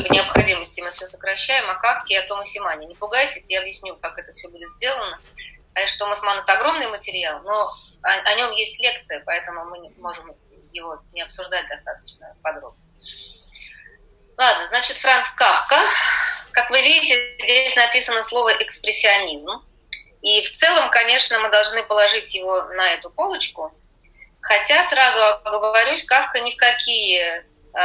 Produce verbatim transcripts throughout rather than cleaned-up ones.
по необходимости мы все сокращаем, о Кафке и о Томасе Мане. Не пугайтесь, я объясню, как это все будет сделано. Конечно, Томас Ман — это огромный материал, но о, о нем есть лекция, поэтому мы не можем его не обсуждать достаточно подробно. Ладно, значит, Франц Кафка. Как вы видите, здесь написано слово «экспрессионизм». И в целом, конечно, мы должны положить его на эту полочку. Хотя, сразу оговорюсь, Кафка ни в какие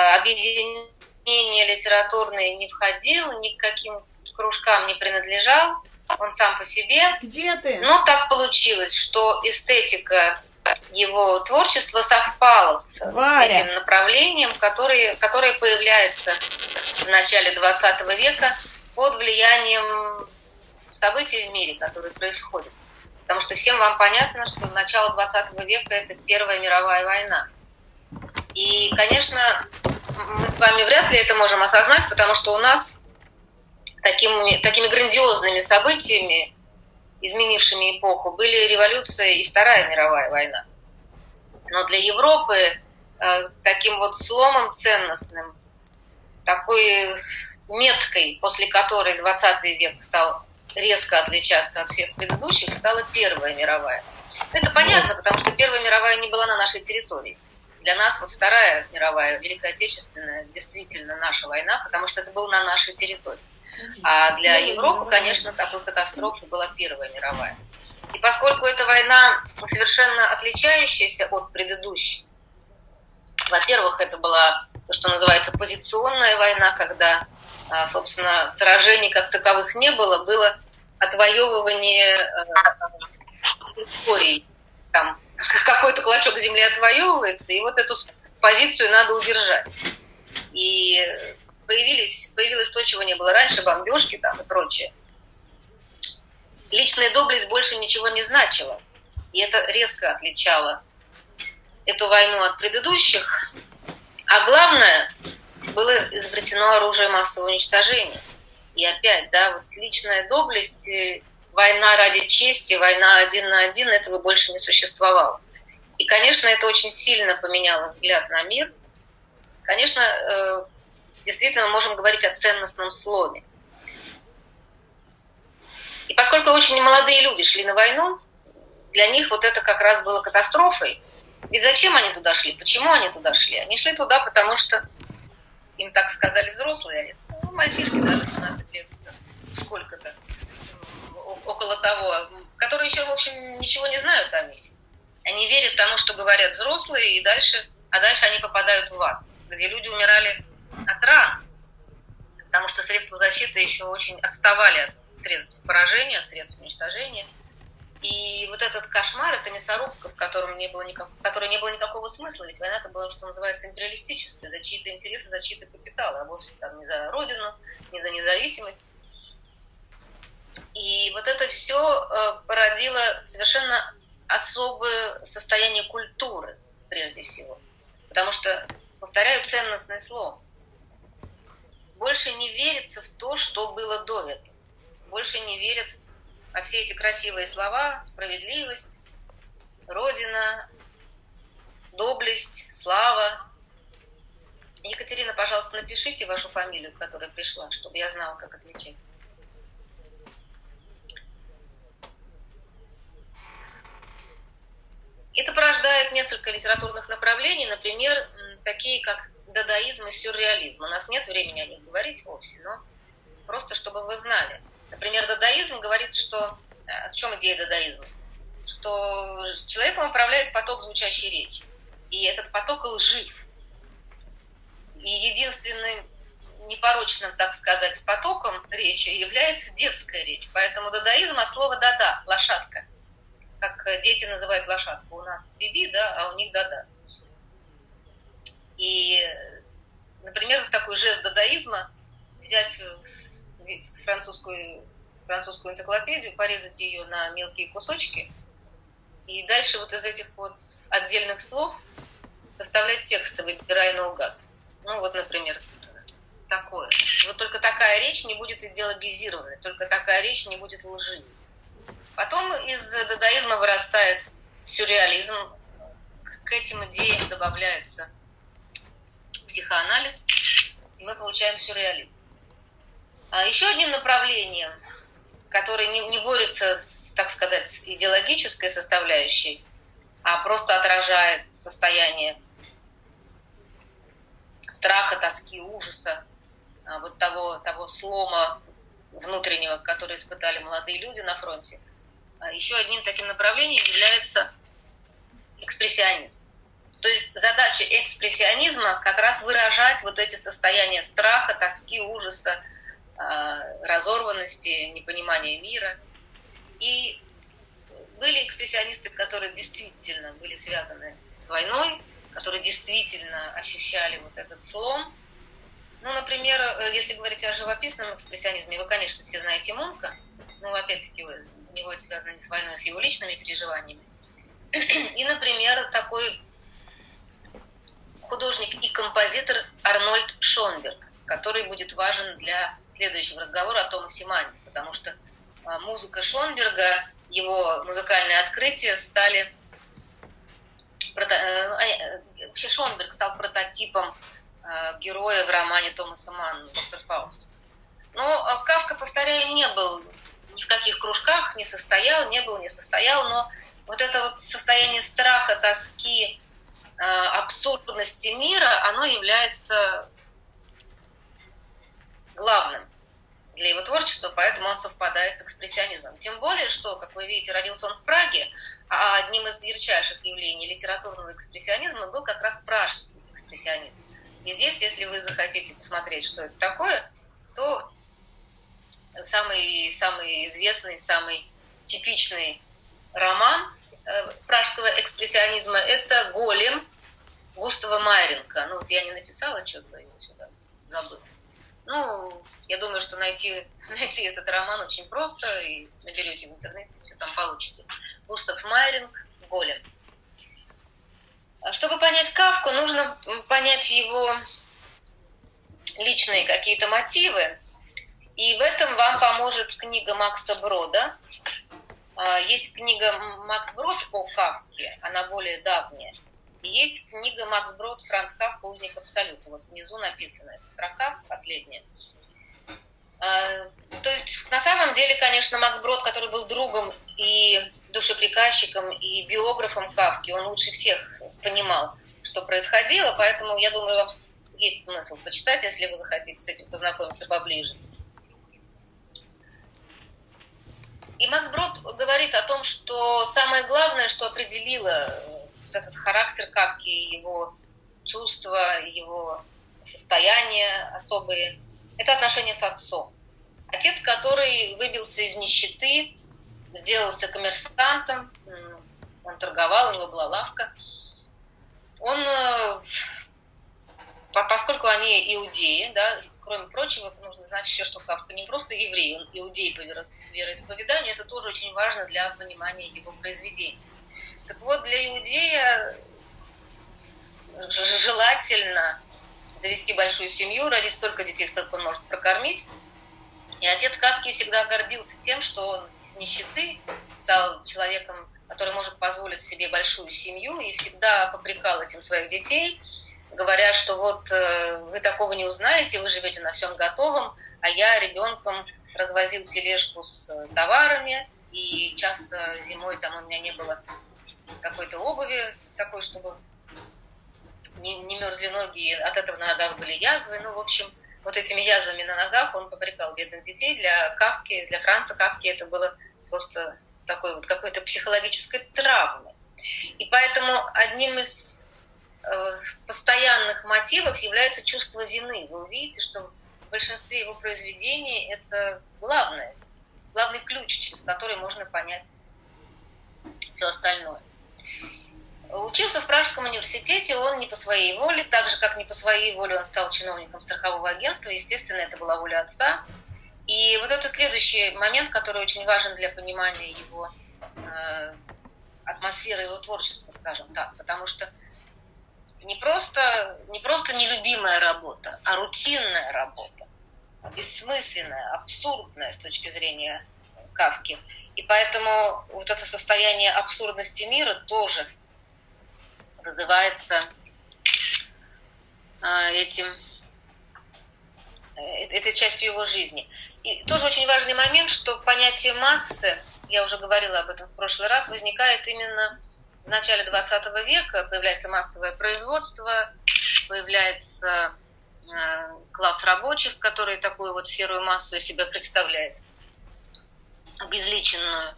объединения литературные не входил, ни к каким кружкам не принадлежал. Он сам по себе. Где ты? Но так получилось, что эстетика его творчества совпало с Варя. этим направлением, которое, которое появляется в начале двадцатого века под влиянием событий в мире, которые происходят. Потому что всем вам понятно, что начало двадцатого века – это Первая мировая война. И, конечно, мы с вами вряд ли это можем осознать, потому что у нас такими, такими грандиозными событиями, изменившими эпоху, были революция и Вторая мировая война. Но для Европы э, таким вот сломом ценностным, такой меткой, после которой двадцатый век стал резко отличаться от всех предыдущих, стала Первая мировая. Это понятно, потому что Первая мировая не была на нашей территории. Для нас вот Вторая мировая, Великая Отечественная, действительно наша война, потому что это было на нашей территории. А для Европы, конечно, такой катастрофой была Первая мировая. И поскольку эта война совершенно отличающаяся от предыдущей, во-первых, это была то, что называется позиционная война, когда, собственно, сражений как таковых не было, было отвоевывание территорий. Там какой-то клочок земли отвоевывается, и вот эту позицию надо удержать. И появились, появилось то, чего не было раньше, бомбежки там и прочее. Личная доблесть больше ничего не значила. И это резко отличало эту войну от предыдущих. А главное, было изобретено оружие массового уничтожения. И опять, да, вот личная доблесть, война ради чести, война один на один, этого больше не существовало. И, конечно, это очень сильно поменяло взгляд на мир. Конечно, действительно мы можем говорить о ценностном сломе. И поскольку очень молодые люди шли на войну, для них вот это как раз было катастрофой. Ведь зачем они туда шли? Почему они туда шли? Они шли туда, потому что им так сказали взрослые, ну, мальчишки, да, восемнадцать лет, сколько-то, около того, которые еще, в общем, ничего не знают о мире. Они верят тому, что говорят взрослые, и дальше, а дальше они попадают в ад, где люди умирали от ран, потому что средства защиты еще очень отставали от средств поражения, от средств уничтожения. И вот этот кошмар, это мясорубка, в котором не было никак, в которой не было никакого смысла, ведь война-то была, что называется, империалистическая, за чьи-то интересы, за чьи-то капиталы, а вовсе там не за родину, не за независимость. И вот это все э, породило совершенно особое состояние культуры, прежде всего. Потому что, повторяю, ценностный слом. Больше не верится в то, что было до этого. Больше не верят во все эти красивые слова: справедливость, родина, доблесть, слава. Екатерина, пожалуйста, напишите вашу фамилию, которая пришла, чтобы я знала, как отвечать. Это порождает несколько литературных направлений, например, такие как дадаизм и сюрреализм. У нас нет времени о них говорить вовсе, но просто чтобы вы знали. Например, дадаизм говорит, что... В чем идея дадаизма? Что человеком управляет поток звучащей речи. И этот поток лжив. И единственным непорочным, так сказать, потоком речи является детская речь. Поэтому дадаизм от слова «дада» – лошадка. Как дети называют лошадку. У нас биби, да, а у них дада. И, например, такой жест дадаизма взять французскую, французскую энциклопедию, порезать ее на мелкие кусочки, и дальше вот из этих вот отдельных слов составлять тексты, выбирая наугад. Ну вот, например, такое. Вот только такая речь не будет идеологизированной, только такая речь не будет лживой. Потом из дадаизма вырастает сюрреализм. К этим идеям добавляется психоанализ. и мы получаем сюрреализм. А еще одним направлением, которое не, не борется, с, так сказать, с идеологической составляющей, а просто отражает состояние страха, тоски, ужаса, вот того, того слома внутреннего, который испытали молодые люди на фронте. Еще одним таким направлением является экспрессионизм. То есть задача экспрессионизма как раз выражать вот эти состояния страха, тоски, ужаса, разорванности, непонимания мира. И были экспрессионисты, которые действительно были связаны с войной, которые действительно ощущали вот этот слом. Ну, например, если говорить о живописном экспрессионизме, вы, конечно, все знаете Мунка, но, опять-таки, у него это связано не с войной, а с его личными переживаниями. И, например, такой художник и композитор Арнольд Шонберг, который будет важен для следующего разговора о Томасе Манне, потому что музыка Шонберга, его музыкальные открытия стали... Вообще Шонберг стал прототипом героя в романе Томаса Манна «Доктор Фауст». Но Кафка, повторяю, не был ни в каких кружках, не состоял, не был, не состоял, но вот это вот состояние страха, тоски, абсурдности мира, оно является главным для его творчества, поэтому он совпадает с экспрессионизмом. Тем более, что, как вы видите, родился он в Праге, а одним из ярчайших явлений литературного экспрессионизма был как раз пражский экспрессионизм. И здесь, если вы захотите посмотреть, что это такое, то самый, самый известный, самый типичный роман э, пражского экспрессионизма – это «Голем» Густава Майренко. Ну, вот я не написала, что-то его сюда забыла. Ну, я думаю, что найти, найти этот роман очень просто, и наберете в интернете, все там получите. Густав Майренк, «Голем». Чтобы понять Кафку, нужно понять его личные какие-то мотивы, и в этом вам поможет книга Макса Брода. Есть книга Макс Брод о Кафке, она более давняя. И есть книга Макс Брод «Франц Кафка. Узник Абсолюта». Вот внизу написана эта строка, последняя. То есть, на самом деле, конечно, Макс Брод, который был другом и душеприказчиком, и биографом Кафки, он лучше всех понимал, что происходило, поэтому, я думаю, вам есть смысл почитать, если вы захотите с этим познакомиться поближе. И Макс Брод говорит о том, что самое главное, что определило вот этот характер Кафки, его чувства, его состояние особые, это отношения с отцом. Отец, который выбился из нищеты, сделался коммерсантом, он торговал, у него была лавка. Он, поскольку они иудеи, да, кроме прочего, нужно знать еще, что Кафка не просто еврей, он иудей по вероисповеданию, это тоже очень важно для понимания его произведений. Так вот, для иудея желательно завести большую семью, родить столько детей, сколько он может прокормить. И отец Кафки всегда гордился тем, что он из нищеты стал человеком, который может позволить себе большую семью, и всегда попрекал этим своих детей, говоря, что вот вы такого не узнаете, вы живете на всем готовом, а я ребенком развозил тележку с товарами, и часто зимой там у меня не было какой-то обуви такой, чтобы не, не мерзли ноги, и от этого на ногах были язвы. Ну, в общем, вот этими язвами на ногах он попрекал бедных детей. Для Кафки, для Франца Кафки это было просто такой вот какой-то психологической травмой. И поэтому одним из э, постоянных мотивов является чувство вины. Вы увидите, что в большинстве его произведений это главное, главный ключ, через который можно понять все остальное. Учился в Пражском университете он не по своей воле, так же, как не по своей воле он стал чиновником страхового агентства. Естественно, это была воля отца. И вот это следующий момент, который очень важен для понимания его э, атмосферы, его творчества, скажем так. Потому что не просто, не просто нелюбимая работа, а рутинная работа. Бессмысленная, абсурдная с точки зрения Кафки. И поэтому вот это состояние абсурдности мира тоже вызывается э, этим этой частью его жизни. И тоже очень важный момент, что понятие массы, я уже говорила об этом в прошлый раз, возникает именно в начале двадцатого века, появляется массовое производство, появляется э, класс рабочих, который такую вот серую массу из себя представляет, обезличенную.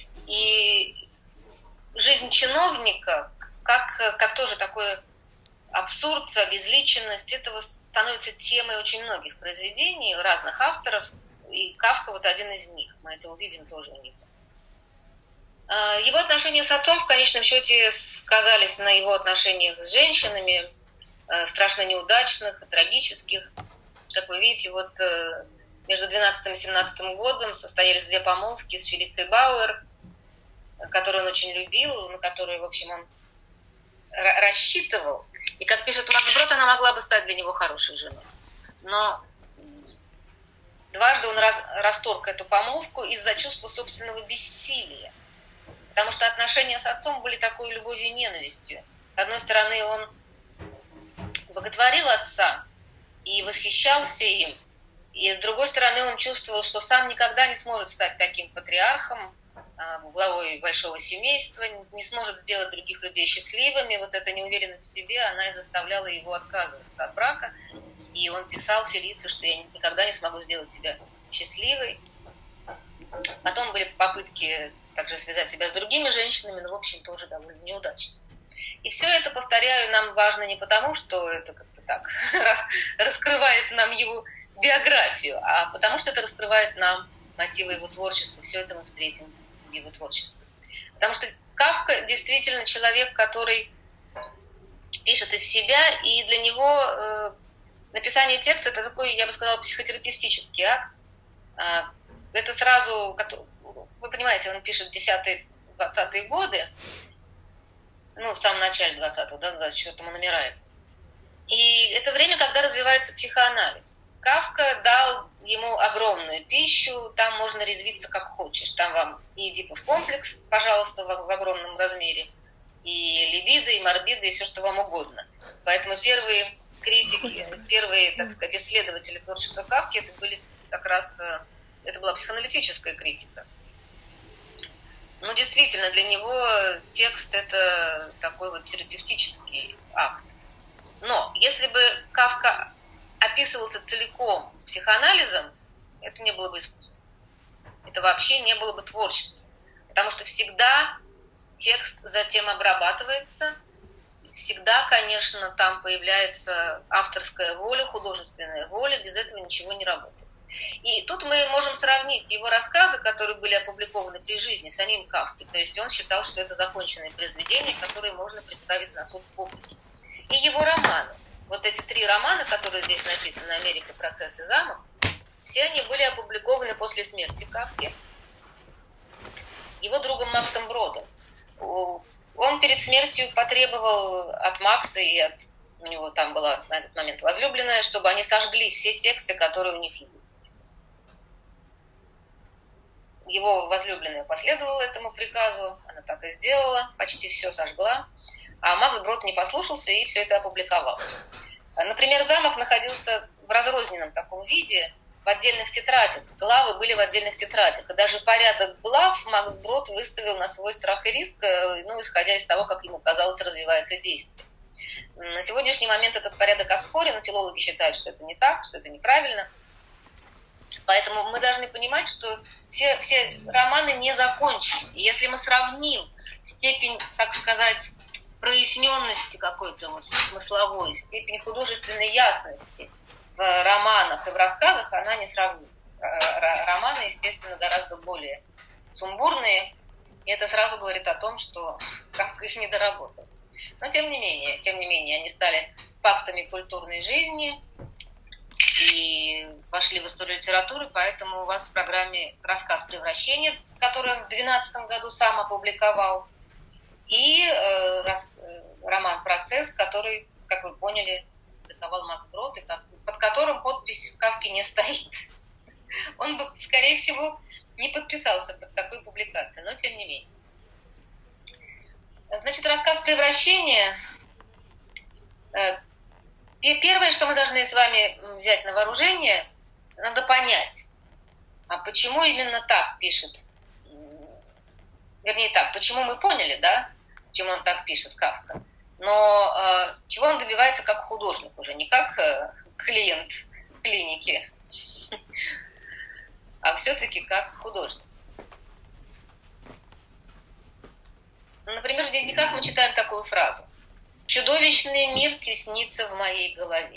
И жизнь чиновника, как, как тоже такой абсурд, обезличенность, этого становится темой очень многих произведений, разных авторов, и Кафка вот один из них, мы это увидим тоже у него. Его отношения с отцом в конечном счете сказались на его отношениях с женщинами, страшно неудачных, трагических. Как вы видите, вот между двенадцатым и семнадцатым годом состоялись две помолвки с Фелицией Бауэр, которую он очень любил, на которую, в общем, он рассчитывал. И, как пишет Макс Брод, она могла бы стать для него хорошей женой. Но дважды он раз, расторг эту помолвку из-за чувства собственного бессилия. Потому что отношения с отцом были такой любовью и ненавистью. С одной стороны, он боготворил отца и восхищался им. И с другой стороны, он чувствовал, что сам никогда не сможет стать таким патриархом, главой большого семейства, не сможет сделать других людей счастливыми. Вот эта неуверенность в себе, она и заставляла его отказываться от брака. И он писал Фелиции, что я никогда не смогу сделать тебя счастливой. Потом были попытки также связать себя с другими женщинами, но, в общем, тоже довольно неудачно. И все это, повторяю, нам важно не потому, что это как-то так раскрывает нам его биографию, а потому что это раскрывает нам мотивы его творчества. Все это мы встретим в его творчестве. Потому что Кафка действительно человек, который пишет из себя, и для него э, написание текста — это такой, я бы сказала, психотерапевтический акт. Это сразу, вы понимаете, он пишет десятые-двадцатые годы, ну, в самом начале двадцатого, да, в двадцать четвёртом он умирает. И это время, когда развивается психоанализ. Кафка дал ему огромную пищу, там можно резвиться как хочешь. Там вам и Эдипов комплекс, пожалуйста, в, в огромном размере, и либидо, и морбидо, и все, что вам угодно. Поэтому первые критики, первые, так сказать, исследователи творчества Кафки, это были как раз, это была психоаналитическая критика. Ну, действительно, для него текст — это такой вот терапевтический акт. Но если бы Кафка описывался целиком психоанализом, это не было бы искусством. Это вообще не было бы творчеством. Потому что всегда текст затем обрабатывается, всегда, конечно, там появляется авторская воля, художественная воля, без этого ничего не работает. И тут мы можем сравнить его рассказы, которые были опубликованы при жизни, самим Кафкой. То есть он считал, что это законченные произведения, которые можно представить на суд публики. И его романы. Вот эти три романа, которые здесь написаны, «Америка, процесс и замок», все они были опубликованы после смерти Кафки его другом Максом Бродом. Он перед смертью потребовал от Макса, и от, у него там была на этот момент возлюбленная, чтобы они сожгли все тексты, которые у них есть. Его возлюбленная последовала этому приказу, она так и сделала, почти все сожгла. А Макс Брод не послушался и все это опубликовал. Например, замок находился в разрозненном таком виде, в отдельных тетрадях. Главы были в отдельных тетрадях. И даже порядок глав Макс Брод выставил на свой страх и риск, ну, исходя из того, как ему казалось, развивается действие. На сегодняшний момент этот порядок оспорен, филологи считают, что это не так, что это неправильно. Поэтому мы должны понимать, что все, все романы не закончены. И если мы сравним степень, так сказать, проясненности какой-то вот смысловой, степень художественной ясности в романах и в рассказах, она не сравнима. Романы, естественно, гораздо более сумбурные, и это сразу говорит о том, что Кафка их не доработал. Но тем не менее, тем не менее, они стали фактами культурной жизни и вошли в историю литературы, поэтому у вас в программе рассказ «Превращение», который он в две тысячи двенадцатом году сам опубликовал, и э, рас, э, роман «Процесс», который, как вы поняли, опубликовал Макс Брод, и как, под которым подпись в Кафке не стоит. Он бы, скорее всего, не подписался под такой публикацией, но тем не менее. Значит, рассказ «Превращение». Первое, что мы должны с вами взять на вооружение, надо понять, а почему именно так пишет, вернее так, почему мы поняли, да, почему он так пишет, Кафка, но э, чего он добивается как художник уже, не как э, клиент клиники, а все-таки как художник. Например, в дневниках мы читаем такую фразу: «Чудовищный мир теснится в моей голове».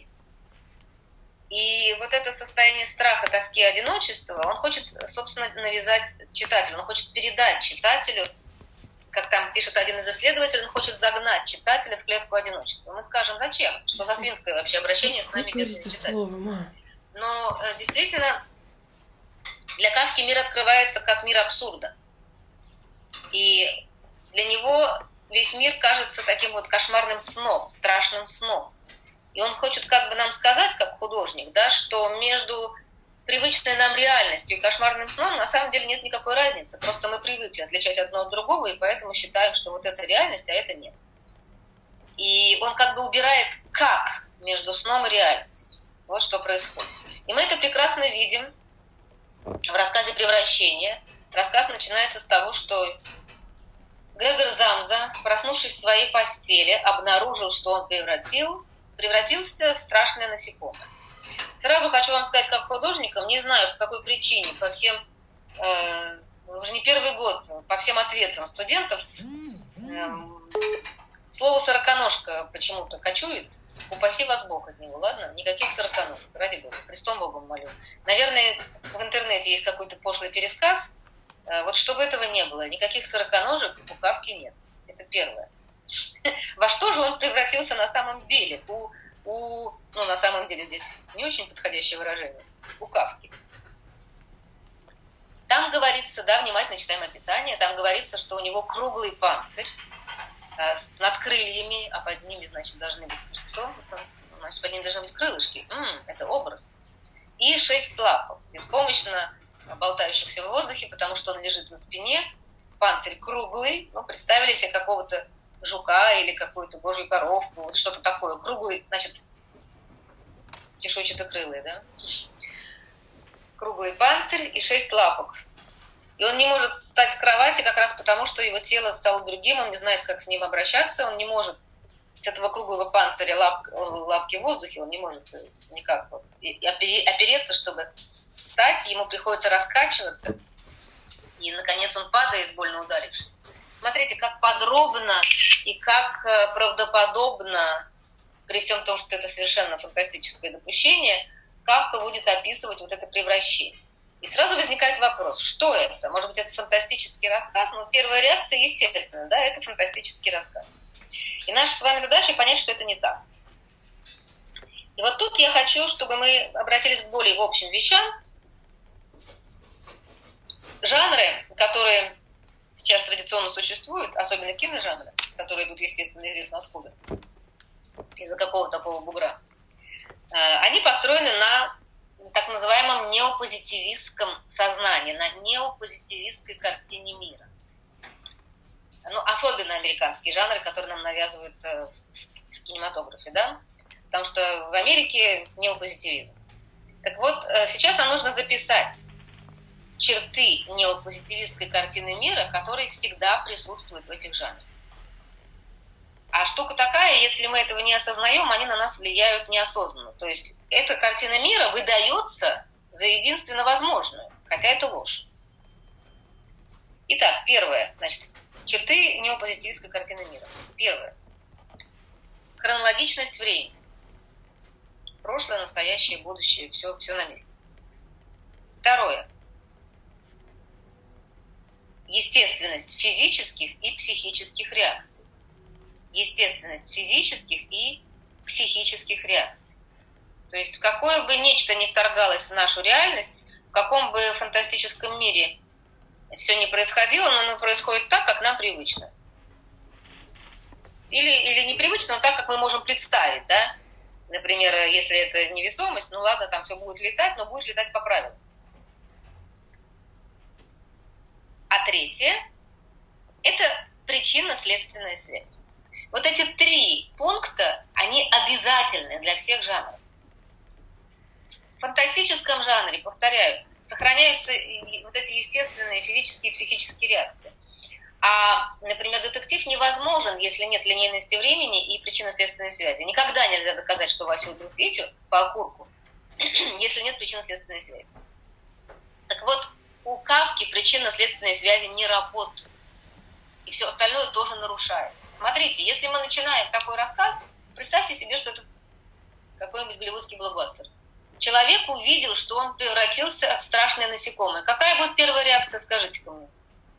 И вот это состояние страха, тоски, одиночества он хочет, собственно, навязать читателю, он хочет передать читателю, как там пишет один из исследователей, он хочет загнать читателя в клетку одиночества. Мы скажем, зачем? Что за свинское вообще обращение с нами бедными читателями? Но действительно, для Кафки мир открывается как мир абсурда. И для него весь мир кажется таким вот кошмарным сном, страшным сном. И он хочет как бы нам сказать, как художник, да, что между привычной нам реальностью и кошмарным сном на самом деле нет никакой разницы. Просто мы привыкли отличать одно от другого, и поэтому считаем, что вот это реальность, а это нет. И он как бы убирает «как» между сном и реальностью. Вот что происходит. И мы это прекрасно видим в рассказе «Превращение». Рассказ начинается с того, что Грегор Замза, проснувшись в своей постели, обнаружил, что он превратил, превратился в страшное насекомое. Сразу хочу вам сказать, как художникам, не знаю по какой причине, по всем, э, уже не первый год, по всем ответам студентов, э, слово «сороконожка» почему-то кочует. Упаси вас Бог от него, ладно? Никаких сороконожек, ради Бога, Христом Богом молю. Наверное, в интернете есть какой-то пошлый пересказ. Вот чтобы этого не было, никаких сороконожек у Кафки нет. Это первое. Во что же он превратился на самом деле? У, у, ну, на самом деле здесь не очень подходящее выражение. У Кафки. Там говорится, да, внимательно читаем описание, там говорится, что у него круглый панцирь э, с надкрыльями, а под ними, значит, должны быть что? Значит, под ними должны быть крылышки. М-м, это образ. И шесть лапок, беспомощно болтающихся в воздухе, потому что он лежит на спине, панцирь круглый, ну, представили себе какого-то жука или какую-то божью коровку, вот что-то такое, круглый, значит, чешуйчатокрылый, да? Круглый панцирь и шесть лапок. И он не может встать с кровати как раз потому, что его тело стало другим, он не знает, как с ним обращаться, он не может с этого круглого панциря лап, лапки в воздухе, он не может никак вот, опереться, чтобы встать, ему приходится раскачиваться, и, наконец, он падает, больно ударившись. Смотрите, как подробно и как правдоподобно, при всем том, что это совершенно фантастическое допущение, Кафка будет описывать вот это превращение. И сразу возникает вопрос, что это? Может быть, это фантастический рассказ? Но первая реакция, естественно, да, это фантастический рассказ. И наша с вами задача понять, что это не так. И вот тут я хочу, чтобы мы обратились к более общим вещам. Жанры, которые сейчас традиционно существуют, особенно киножанры, которые идут, естественно, известно откуда, из-за какого-то такого бугра, они построены на так называемом неопозитивистском сознании, на неопозитивистской картине мира. Ну, особенно американские жанры, которые нам навязываются в кинематографе, да? Потому что в Америке неопозитивизм. Так вот, сейчас нам нужно записать черты неопозитивистской картины мира, которые всегда присутствуют в этих жанрах. А штука такая, если мы этого не осознаем, они на нас влияют неосознанно. То есть эта картина мира выдается за единственно возможную, хотя это ложь. Итак, первое, значит, черты неопозитивистской картины мира. Первое. Хронологичность времени. Прошлое, настоящее, будущее, все, все на месте. Второе. Естественность физических и психических реакций. Естественность физических и психических реакций. То есть какое бы нечто ни вторгалось в нашу реальность, в каком бы фантастическом мире все не происходило, но оно происходит так, как нам привычно. Или, или непривычно, но так, как мы можем представить, да? Например, если это невесомость, ну ладно, там все будет летать, но будет летать по правилам. А третье – это причинно-следственная связь. Вот эти три пункта, они обязательны для всех жанров. В фантастическом жанре, повторяю, сохраняются вот эти естественные физические и психические реакции. А, например, детектив невозможен, если нет линейности времени и причинно-следственной связи. Никогда нельзя доказать, что Вася убил Петю по окурку, если нет причинно-следственной связи. Так вот, у Кафки причинно-следственные связи не работают. И все остальное тоже нарушается. Смотрите, если мы начинаем такой рассказ, представьте себе, что это какой-нибудь голливудский блокбастер. Человек увидел, что он превратился в страшное насекомое. Какая будет первая реакция, скажите-ка мне?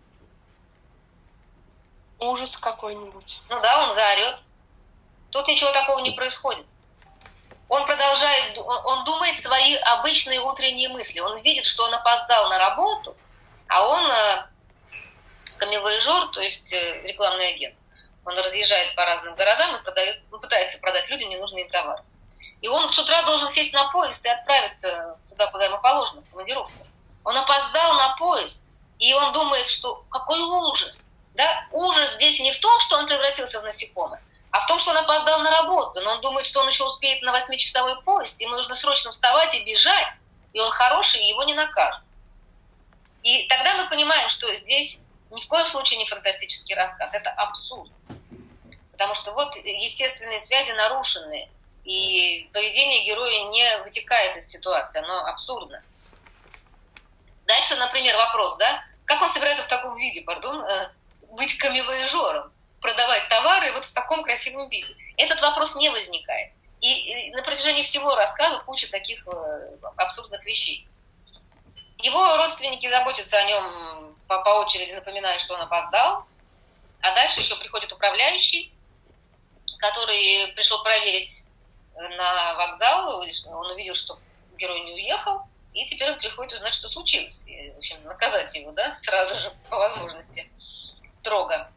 Ужас какой-нибудь. Ну да, он заорет. Тут ничего такого не происходит. Он продолжает, он, он думает свои обычные утренние мысли. Он видит, что он опоздал на работу, а он э, камевояжер, то есть э, рекламный агент. Он разъезжает по разным городам и продает, ну, пытается продать людям ненужный им товар. И он с утра должен сесть на поезд и отправиться туда, куда ему положено, в командировку. Он опоздал на поезд, и он думает, что какой ужас. Да? Ужас здесь не в том, что он превратился в насекомое, а в том, что он опоздал на работу. Но он думает, что он еще успеет на восьмичасовой поезд, ему нужно срочно вставать и бежать, и он хороший, и его не накажут. И тогда мы понимаем, что здесь ни в коем случае не фантастический рассказ, это абсурд. Потому что вот естественные связи нарушены, и поведение героя не вытекает из ситуации, оно абсурдно. Дальше, например, вопрос, да, как он собирается в таком виде, пардон, быть камевояжером, продавать товары вот в таком красивом виде? Этот вопрос не возникает. И на протяжении всего рассказа куча таких абсурдных вещей. Его родственники заботятся о нем по, по очереди, напоминая, что он опоздал. А дальше еще приходит управляющий, который пришел проверить на вокзал. Он увидел, что герой не уехал. И теперь он приходит узнать, что случилось. И, в общем, наказать его, да, сразу же, по возможности, строго.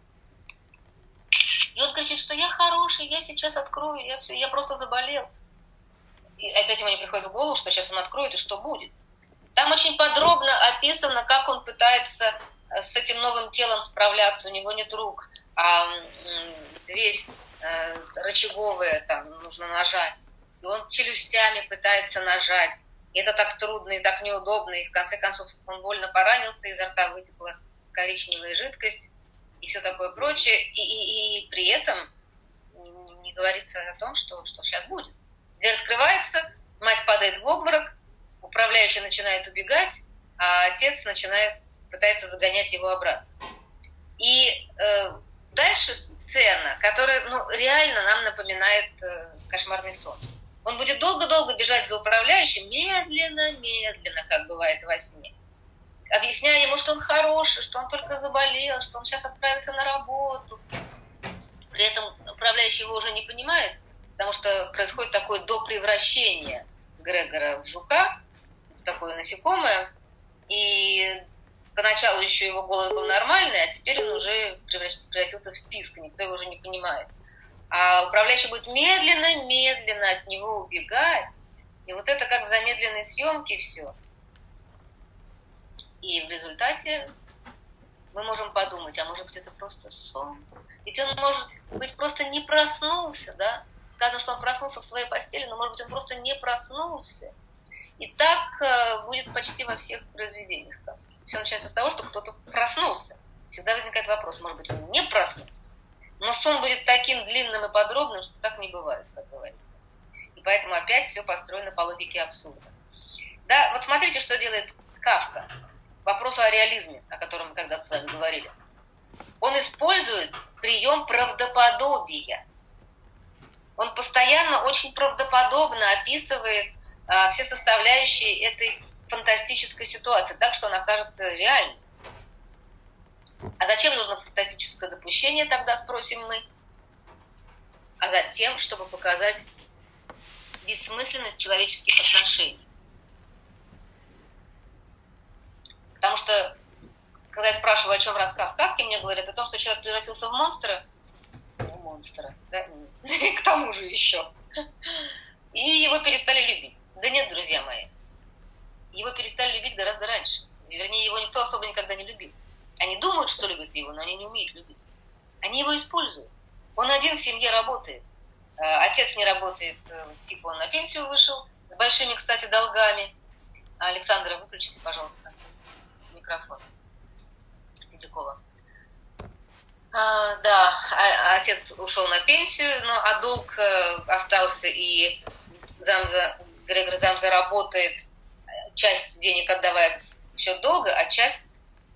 И он кричит, что я хороший, я сейчас открою, я все, я просто заболел. И опять ему не приходит в голову, что сейчас он откроет и что будет. Там очень подробно описано, как он пытается с этим новым телом справляться. У него нет рук, а дверь рычаговая, там нужно нажать. И он челюстями пытается нажать. И это так трудно и так неудобно. И в конце концов он больно поранился, изо рта вытекла коричневая жидкость и все такое прочее. И, и, и при этом не, не говорится о том, что, что сейчас будет. Дверь открывается, мать падает в обморок, управляющий начинает убегать, а отец начинает, пытается загонять его обратно. И э, дальше сцена, которая ну, реально нам напоминает э, кошмарный сон. Он будет долго-долго бежать за управляющим, медленно-медленно, как бывает во сне, объясняя ему, что он хороший, что он только заболел, что он сейчас отправится на работу. При этом управляющий его уже не понимает, потому что происходит такое допревращение Грегора в жука, в такое насекомое, и поначалу еще его голос был нормальный, а теперь он уже превратился в писк, никто его уже не понимает. А управляющий будет медленно-медленно от него убегать. И вот это как в замедленной съемке все. И в результате мы можем подумать, а может быть это просто сон? Ведь он может быть просто не проснулся, да? Сказано, что он проснулся в своей постели, но может быть он просто не проснулся. И так э, будет почти во всех произведениях. Все начинается с того, что кто-то проснулся. Всегда возникает вопрос, может быть он не проснулся. Но сон будет таким длинным и подробным, что так не бывает, как говорится. И поэтому опять все построено по логике абсурда. Да, вот смотрите, что делает Кафка. К вопросу о реализме, о котором мы когда-то с вами говорили. Он использует прием правдоподобия. Он постоянно очень правдоподобно описывает а, все составляющие этой фантастической ситуации, так что она кажется реальной. А зачем нужно фантастическое допущение, тогда спросим мы? А затем, чтобы показать бессмысленность человеческих отношений. Потому что, когда я спрашиваю, о чем рассказ Кафки, мне говорят о том, что человек превратился в монстра. Ну, монстра, да? И к тому же еще. И его перестали любить. Да нет, друзья мои. Его перестали любить гораздо раньше. Вернее, его никто особо никогда не любил. Они думают, что любят его, но они не умеют любить. Они его используют. Он один в семье работает. Отец не работает, типа он на пенсию вышел, с большими, кстати, долгами. Александра, выключите, пожалуйста, микрофон Педюкова. А, да, а, отец ушел на пенсию, но а долг э, остался, и замза, Грегор Замза работает, часть денег отдавая в счет долга, а часть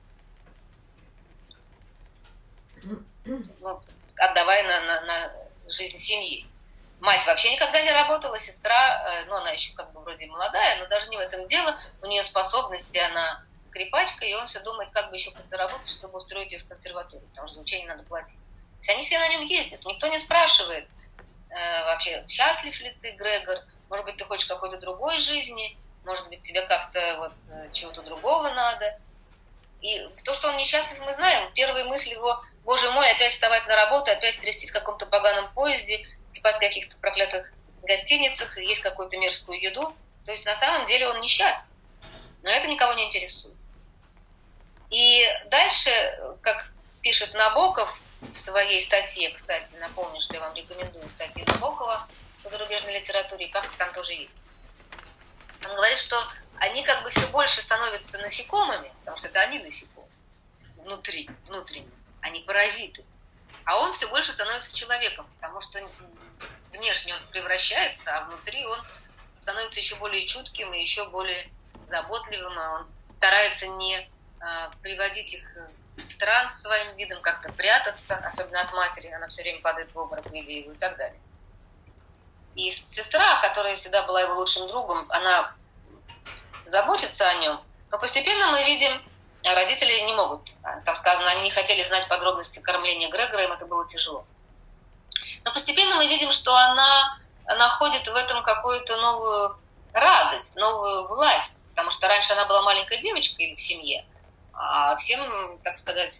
ну, отдавая на, на, на жизнь семьи. Мать вообще никогда не работала, сестра, ну, она еще как бы вроде молодая, но даже не в этом дело. У нее способности, она скрипачка, и он все думает, как бы еще подзаработать, чтобы устроить ее в консерваторию, потому что за учение надо платить. То есть они все на нем ездят, никто не спрашивает э, вообще, счастлив ли ты, Грегор, может быть, ты хочешь какой-то другой жизни, может быть, тебе как-то вот чего-то другого надо. И то, что он несчастлив, мы знаем. Первая мысль его: боже мой, опять вставать на работу, опять трястись в каком-то поганом поезде, спать в каких-то проклятых гостиницах, есть какую-то мерзкую еду. То есть на самом деле он несчастлив. Но это никого не интересует. И дальше, как пишет Набоков в своей статье, кстати, напомню, что я вам рекомендую статью Набокова по зарубежной литературе, как там тоже есть. Он говорит, что они как бы все больше становятся насекомыми, потому что это они насекомые, внутри, внутренне, они паразиты. А он все больше становится человеком, потому что внешне он превращается, а внутри он становится еще более чутким и еще более заботливым, а он старается не а, приводить их в транс своим видом, как-то прятаться, особенно от матери, она все время падает в обморок, видя его и так далее. И сестра, которая всегда была его лучшим другом, она заботится о нем, но постепенно мы видим, родители не могут, там сказано, они не хотели знать подробности кормления Грегора, им это было тяжело. Но постепенно мы видим, что она находит в этом какую-то новую радость, новую власть, потому что раньше она была маленькой девочкой в семье, а всем, так сказать,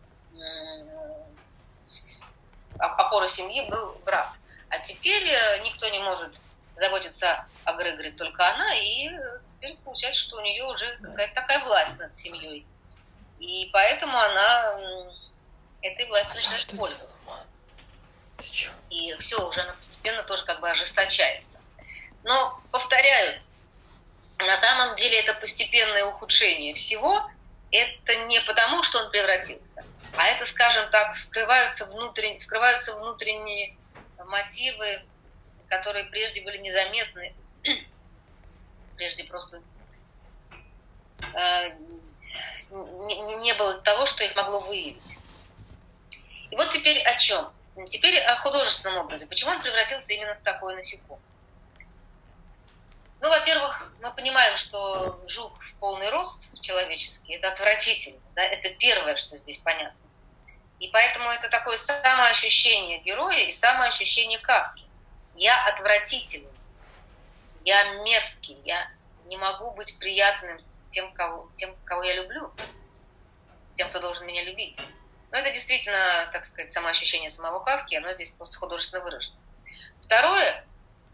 опорой семьи был брат. А теперь никто не может заботиться о Грегоре, только она, и теперь получается, что у нее уже какая-то такая власть над семьей. И поэтому она этой властью начинает пользоваться. И все, уже она постепенно тоже как бы ожесточается. Но, повторяю, на самом деле это постепенное ухудшение всего, это не потому, что он превратился, а это, скажем так, скрываются внутренние, скрываются внутренние мотивы, которые прежде были незаметны, прежде просто э, не, не было того, что их могло выявить. И вот теперь о чем? Теперь о художественном образе. Почему он превратился именно в такое насекомое? Ну, во-первых, мы понимаем, что жук в полный рост человеческий – это отвратительно. Да? Это первое, что здесь понятно. И поэтому это такое самоощущение героя и самоощущение Кафки. Я отвратительный, я мерзкий, я не могу быть приятным тем, кого, тем, кого я люблю, тем, кто должен меня любить. Но это действительно, так сказать, самоощущение самого Кафки, оно здесь просто художественно выражено. Второе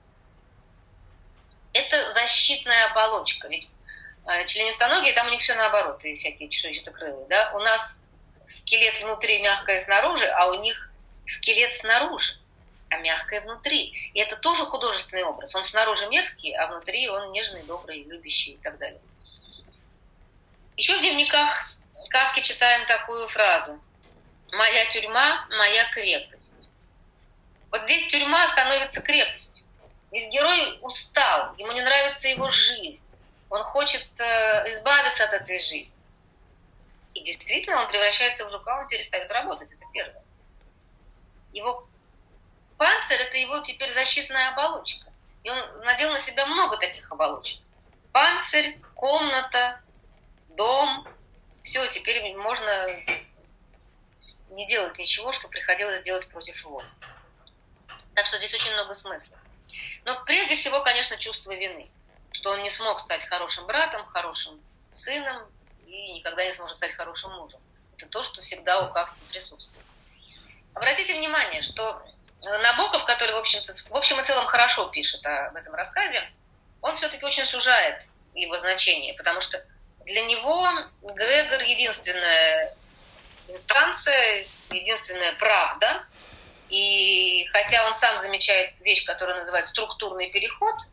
– это защитная оболочка. Ведь членистоногие, там у них все наоборот, и всякие чешуйчатокрылые. Да? У нас скелет внутри, мягкое снаружи, а у них скелет снаружи, а мягкое внутри. И это тоже художественный образ. Он снаружи мерзкий, а внутри он нежный, добрый, любящий и так далее. Еще в дневниках Кафки читаем такую фразу: «Моя тюрьма, моя крепость». Вот здесь тюрьма становится крепостью. Ведь герой устал, ему не нравится его жизнь. Он хочет э, избавиться от этой жизни. И действительно, он превращается в жука, он перестает работать, это первое. Его панцирь – это его теперь защитная оболочка. И он надел на себя много таких оболочек. Панцирь, комната, дом. Все, теперь можно не делать ничего, что приходилось делать против его. Так что здесь очень много смысла. Но прежде всего, конечно, чувство вины. Что он не смог стать хорошим братом, хорошим сыном, и никогда не сможет стать хорошим мужем. Это то, что всегда у Кафки присутствует. Обратите внимание, что Набоков, который, в общем-то, в общем и целом хорошо пишет об этом рассказе, он все-таки очень сужает его значение, потому что для него Грегор единственная инстанция, единственная правда, и хотя он сам замечает вещь, которую называют структурный переход,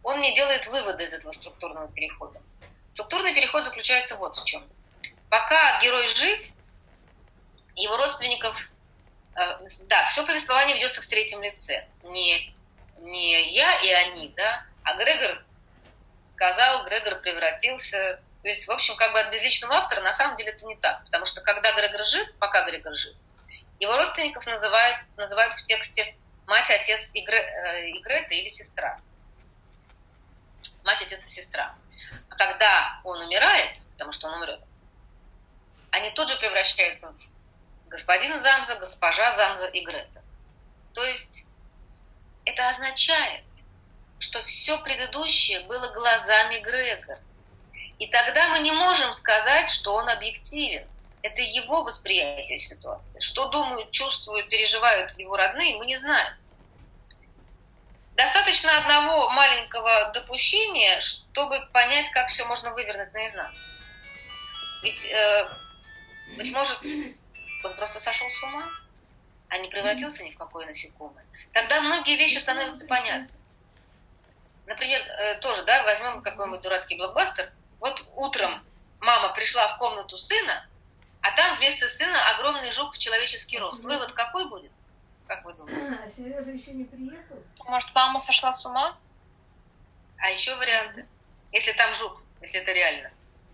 он не делает выводы из этого структурного перехода. Структурный переход заключается вот в чем. Пока герой жив, его родственников... Э, да, все повествование ведется в третьем лице. Не, не я и они, да, а Грегор сказал, Грегор превратился... То есть, в общем, как бы от безличного автора на самом деле это не так. Потому что когда Грегор жив, пока Грегор жив, его родственников называют, называют в тексте мать, отец и, Гре, э, и Грета или сестра. Мать, отец и сестра. А когда он умирает, потому что он умрет, они тут же превращаются в господин Замза, госпожа Замза и Грета. То есть это означает, что все предыдущее было глазами Грегора. И тогда мы не можем сказать, что он объективен. Это его восприятие ситуации. Что думают, чувствуют, переживают его родные, мы не знаем. Достаточно одного маленького допущения, чтобы понять, как все можно вывернуть наизнанку. Ведь, э, быть может, он просто сошел с ума, а не превратился ни в какое насекомое. Тогда многие вещи становятся понятны. Например, э, тоже, да, возьмем какой-нибудь дурацкий блокбастер. Вот утром мама пришла в комнату сына, а там вместо сына огромный жук в человеческий рост. Вывод какой будет? Как вы думаете? А Сережа еще не приехал? Может, мама сошла с ума? А еще варианты. Если там жук, если это реально.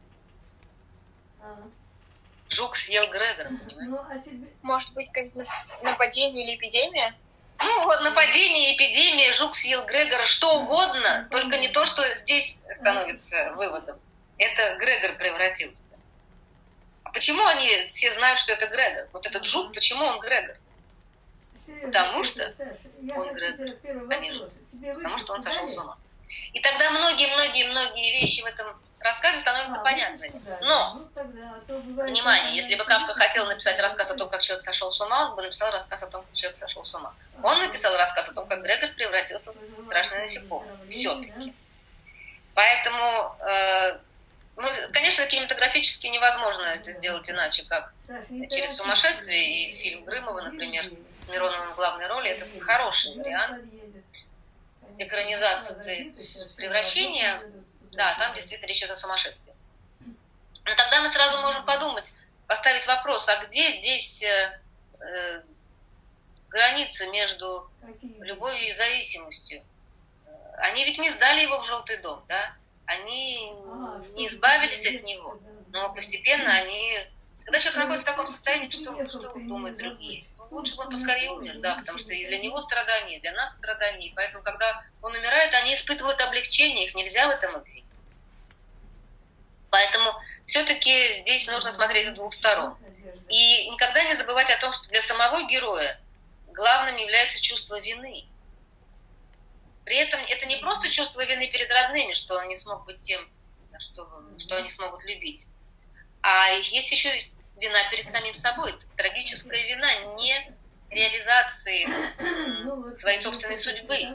А. Жук съел Грегора, понимаете? Ну, а тебе... Может быть, как нападение или эпидемия? Ну, вот нападение, эпидемия, жук съел Грегора, что угодно, только не то, что здесь становится выводом. Это Грегор превратился. А почему они все знают, что это Грегор? Вот этот жук, почему он Грегор? Потому что он Грегор, конечно. Потому что он сошел с ума. И тогда многие-многие-многие вещи в этом рассказе становятся понятными. Но, внимание, если бы Кафка хотел написать рассказ о том, как человек сошел с ума, он бы написал рассказ о том, как человек сошел с ума. Он написал рассказ о том, как Грегор превратился в страшное насекомое. Все-таки. Поэтому, э, ну, конечно, кинематографически невозможно это сделать иначе, как через сумасшествие. И фильм Грымова, например, с Мироновым в главной роли, это хороший вариант экранизации превращения. Да, там действительно речь идет о сумасшествии. Но тогда мы сразу можем подумать, поставить вопрос, а где здесь э, э, граница между любовью и зависимостью? Они ведь не сдали его в желтый дом, да? Они не избавились от него, но постепенно они... Когда человек находится в таком состоянии, что, что думают другие? Лучше бы он поскорее умер, да, потому что и для него страдания, и для нас страдания. И поэтому, когда он умирает, они испытывают облегчение, их нельзя в этом обвинить. Поэтому все-таки здесь нужно смотреть с двух сторон. И никогда не забывать о том, что для самого героя главным является чувство вины. При этом это не просто чувство вины перед родными, что он не смог быть тем, что, что они смогут любить, а есть еще вина перед самим собой, трагическая вина не реализации ну, своей собственной судьбы.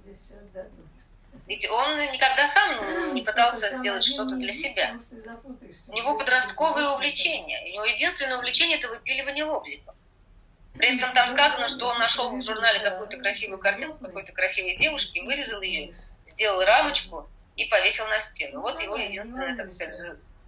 Ведь он никогда сам не пытался сделать что-то для себя. У него подростковые увлечения. У него единственное увлечение – это выпиливание лобзиков. При этом там сказано, что он нашел в журнале какую-то красивую картинку какой-то красивой девушки, вырезал ее, сделал рамочку и повесил на стену. Вот его единственное, так сказать,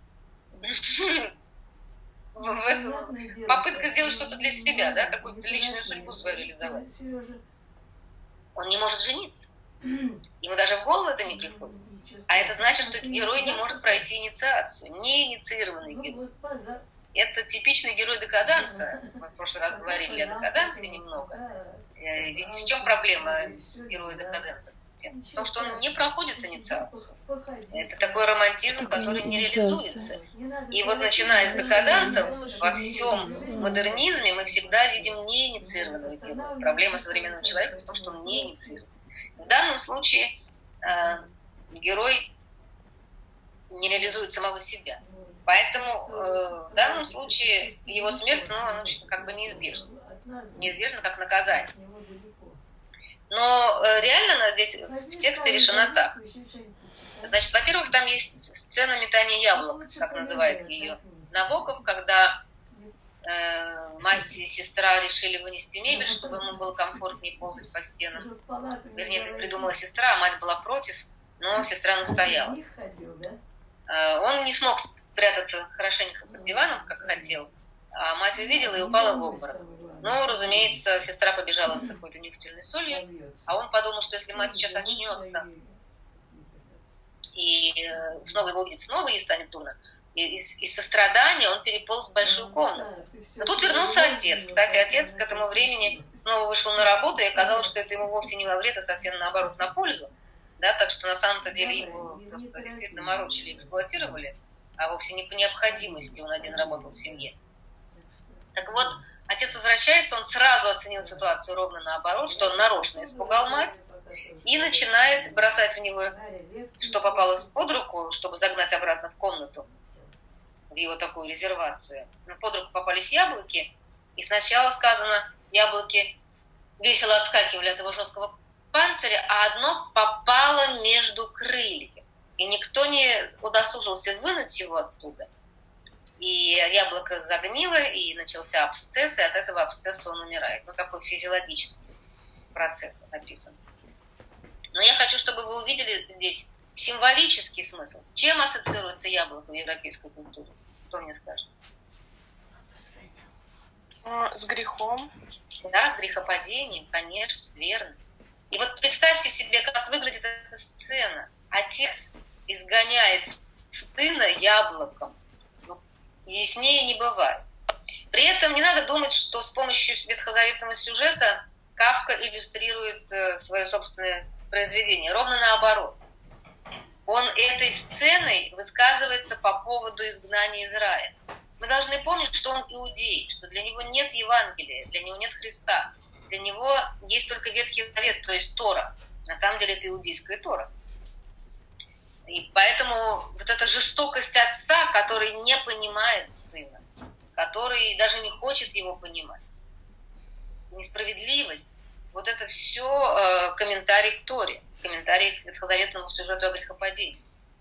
в эту попытка сделать что-то для себя, да, какую-то личную судьбу свою реализовать. Он не может жениться. Ему даже в голову это не приходит. А это значит, что герой не может пройти инициацию. Неинициированный герой. Это типичный герой декаданса. Мы в прошлый раз говорили о декадансе немного. Ведь в чем проблема героя декаданса? В том, что он не проходит инициацию. Это такой романтизм, который не реализуется. И вот начиная с декаданса, во всем модернизме мы всегда видим неинициированного героя. Проблема современного человека в том, что он не инициирован. В данном случае э, герой не реализует самого себя. Поэтому э, в данном случае его смерть, ну, она как бы неизбежна. Неизбежна как наказание. Но э, реально она здесь в тексте решена так. Значит, во-первых, там есть сцена метания яблок, как называется ее Набоков, когда э, мать и сестра решили вынести мебель, чтобы ему было комфортнее ползать по стенам. Вернее, это придумала сестра, а мать была против. но сестра настояла. Он не смог спрятаться хорошенько под диваном, как хотел, а мать увидела и упала в обморок. Ну, разумеется, сестра побежала за какой-то нюхательной солью, а он подумал, что если мать сейчас очнется и снова его увидит снова, ей станет дурно, и из, из сострадания он переполз в большую комнату. Но тут вернулся отец. Кстати, отец к этому времени снова вышел на работу, и оказалось, что это ему вовсе не во вред, а совсем наоборот, на пользу. Да, так что на самом-то деле его просто действительно морочили, эксплуатировали, а вовсе не по необходимости он один работал в семье. Так вот, отец возвращается, он сразу оценил ситуацию ровно наоборот, что он нарочно испугал мать и начинает бросать в него, что попалось под руку, чтобы загнать обратно в комнату, в его такую резервацию. Но под руку попались яблоки, и сначала сказано, яблоки весело отскакивали от его жесткого панциря, а одно попало между крыльев. И никто не удосужился вынуть его оттуда. И яблоко загнило, и начался абсцесс, и от этого абсцесса он умирает. Ну, такой физиологический процесс описан. Но я хочу, чтобы вы увидели здесь символический смысл. С чем ассоциируется яблоко в европейской культуре? Кто мне скажет? С грехом. Да, с грехопадением, конечно, верно. И вот представьте себе, как выглядит эта сцена. Отец изгоняет сына яблоком. Ну, яснее не бывает. При этом не надо думать, что с помощью ветхозаветного сюжета Кафка иллюстрирует э, свое собственное произведение. Ровно наоборот. Он этой сценой высказывается по поводу изгнания из рая. Мы должны помнить, что он иудей, что для него нет Евангелия, для него нет Христа. Для него есть только Ветхий Завет, то есть Тора. На самом деле это иудейская Тора. И поэтому вот эта жестокость отца, который не понимает сына, который даже не хочет его понимать, несправедливость, вот это все э, комментарий к Торе, комментарий к ветхозаветному сюжету о грехопадении.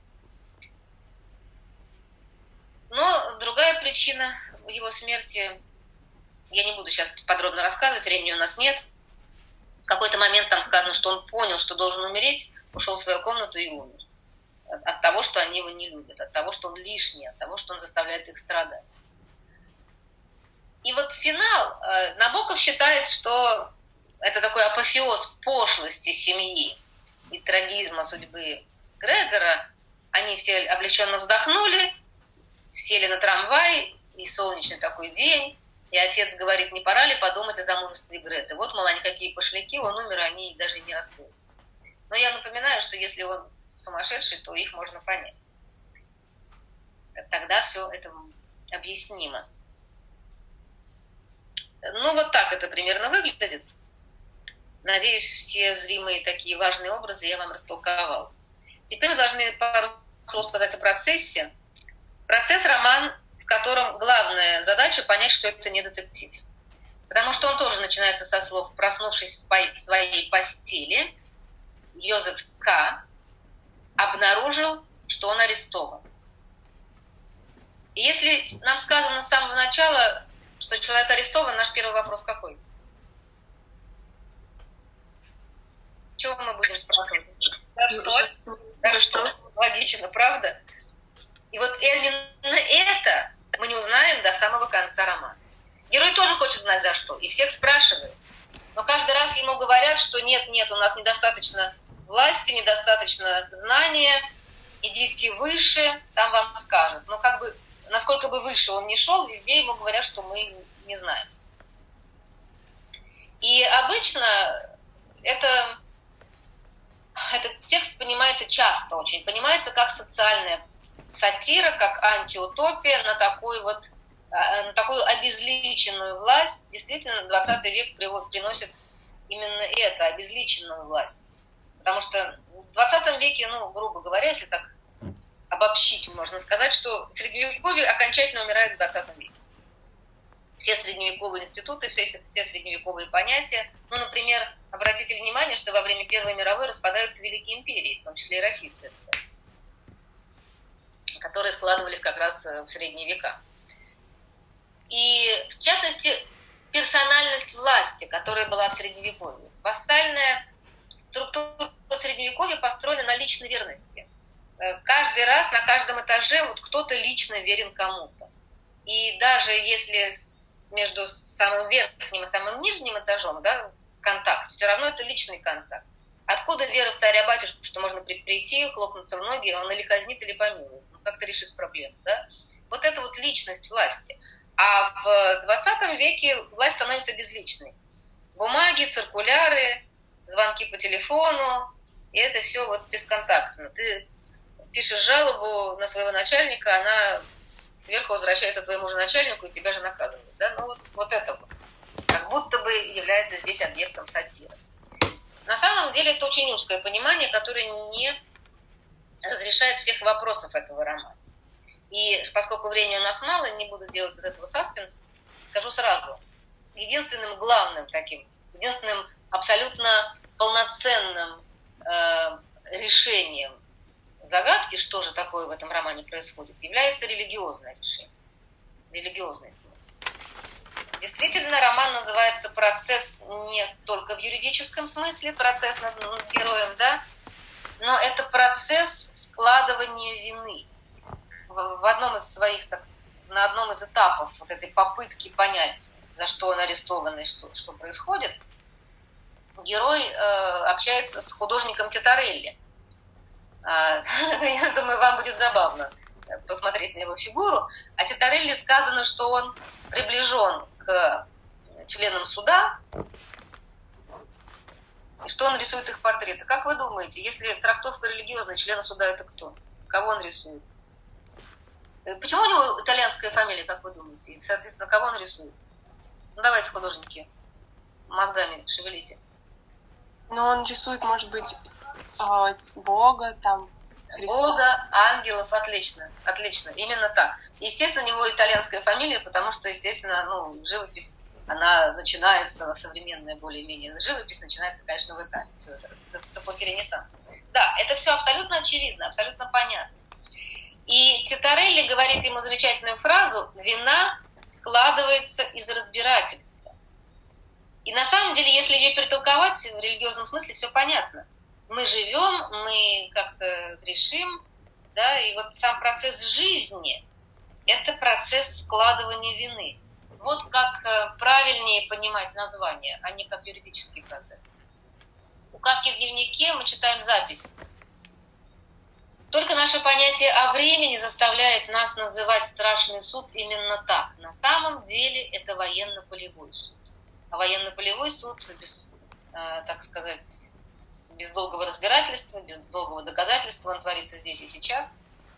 Но другая причина его смерти, я не буду сейчас подробно рассказывать, времени у нас нет. В какой-то момент там сказано, что он понял, что должен умереть, ушел в свою комнату и умер. От того, что они его не любят, от того, что он лишний, от того, что он заставляет их страдать. И вот финал. Набоков считает, что это такой апофеоз пошлости семьи и трагизма судьбы Грегора. Они все облегченно вздохнули, сели на трамвай, и солнечный такой день, и отец говорит, не пора ли подумать о замужестве Греты. Вот, мол, они какие пошляки, он умер, они даже не расстроятся. Но я напоминаю, что если он сумасшедший, то их можно понять. Тогда все это объяснимо. Ну, вот так это примерно выглядит. Надеюсь, все зримые такие важные образы я вам растолковал. Теперь мы должны пару слов сказать о процессе. Процесс — роман, в котором главная задача понять, что это не детектив. Потому что он тоже начинается со слов «проснувшись в своей постели», Йозеф К. обнаружил, что он арестован. И если нам сказано с самого начала, что человек арестован, наш первый вопрос какой? Чего мы будем спрашивать? За что? За что? Логично, правда? И вот именно это мы не узнаем до самого конца романа. Герой тоже хочет знать за что, и всех спрашивает. Но каждый раз ему говорят, что нет, нет, у нас недостаточно власти, недостаточно знания, идите выше, там вам скажут. Но как бы, насколько бы выше он ни шел, везде ему говорят, что мы не знаем. И обычно это, этот текст понимается часто очень, понимается как социальная сатира, как антиутопия на такой вот, на такую обезличенную власть. Действительно, двадцатый век приносит именно это, обезличенную власть. Потому что в двадцатом веке, ну, грубо говоря, если так обобщить, можно сказать, что средневековье окончательно умирает в двадцатом веке. Все средневековые институты, все, все средневековые понятия. Ну, например, обратите внимание, что во время Первой мировой распадаются великие империи, в том числе и российская, кстати, которые складывались как раз в средние века. И, в частности, персональность власти, которая была в Средневековье. Вассальная структура Средневековья построена на личной верности. Каждый раз на каждом этаже вот кто-то лично верен кому-то. И даже если между самым верхним и самым нижним этажом, да, контакт, все равно это личный контакт. Откуда вера в царя-батюшку, что можно прийти, хлопнуться в ноги, он или казнит, или помилует, ну, как-то решит проблему, да? Вот это вот личность власти. А в двадцатом веке власть становится безличной. Бумаги, циркуляры, звонки по телефону, и это все вот бесконтактно. Ты пишешь жалобу на своего начальника, она сверху возвращается твоему же начальнику, и тебя же наказывают, да? Ну вот, вот это вот. Как будто бы является здесь объектом сатиры. На самом деле это очень узкое понимание, которое не разрешает всех вопросов этого романа. И поскольку времени у нас мало, не буду делать из этого саспенс, скажу сразу. Единственным главным таким, единственным абсолютно полноценным э, решением загадки, что же такое в этом романе происходит, является религиозное решение, религиозный смысл. Действительно, роман называется «Процесс» не только в юридическом смысле, процесс над, над героем, да, но это процесс складывания вины. В, в одном из своих, так, на одном из этапов вот этой попытки понять, за что он арестован и что, что происходит, герой э, общается с художником Титарелли. Э, я думаю, вам будет забавно посмотреть на его фигуру. О Титарелли сказано, что он приближен к членам суда, и что он рисует их портреты. Как вы думаете, если трактовка религиозная, члены суда это кто? Кого он рисует? Почему у него итальянская фамилия, как вы думаете? И, соответственно, кого он рисует? Ну, давайте, художники, мозгами шевелите. Ну, он рисует, может быть, Бога, там, Христа. Бога, ангелов, отлично, отлично, именно так. Естественно, у него итальянская фамилия, потому что, естественно, ну, живопись, она начинается, современная более-менее живопись начинается, конечно, в Италии, с, с, с эпохи Ренессанса. Да, это все абсолютно очевидно, абсолютно понятно. И Титарелли говорит ему замечательную фразу: «Вина складывается из разбирательства». И на самом деле, если ее перетолковать в религиозном смысле, все понятно. Мы живем, мы как-то грешим, да, и вот сам процесс жизни – это процесс складывания вины. Вот как правильнее понимать название, а не как юридический процесс. У Кафки в дневнике мы читаем запись. Только наше понятие о времени заставляет нас называть страшный суд именно так. На самом деле это военно-полевой суд. А военно-полевой суд без, э, так сказать, без долгого разбирательства, без долгого доказательства, он творится здесь и сейчас,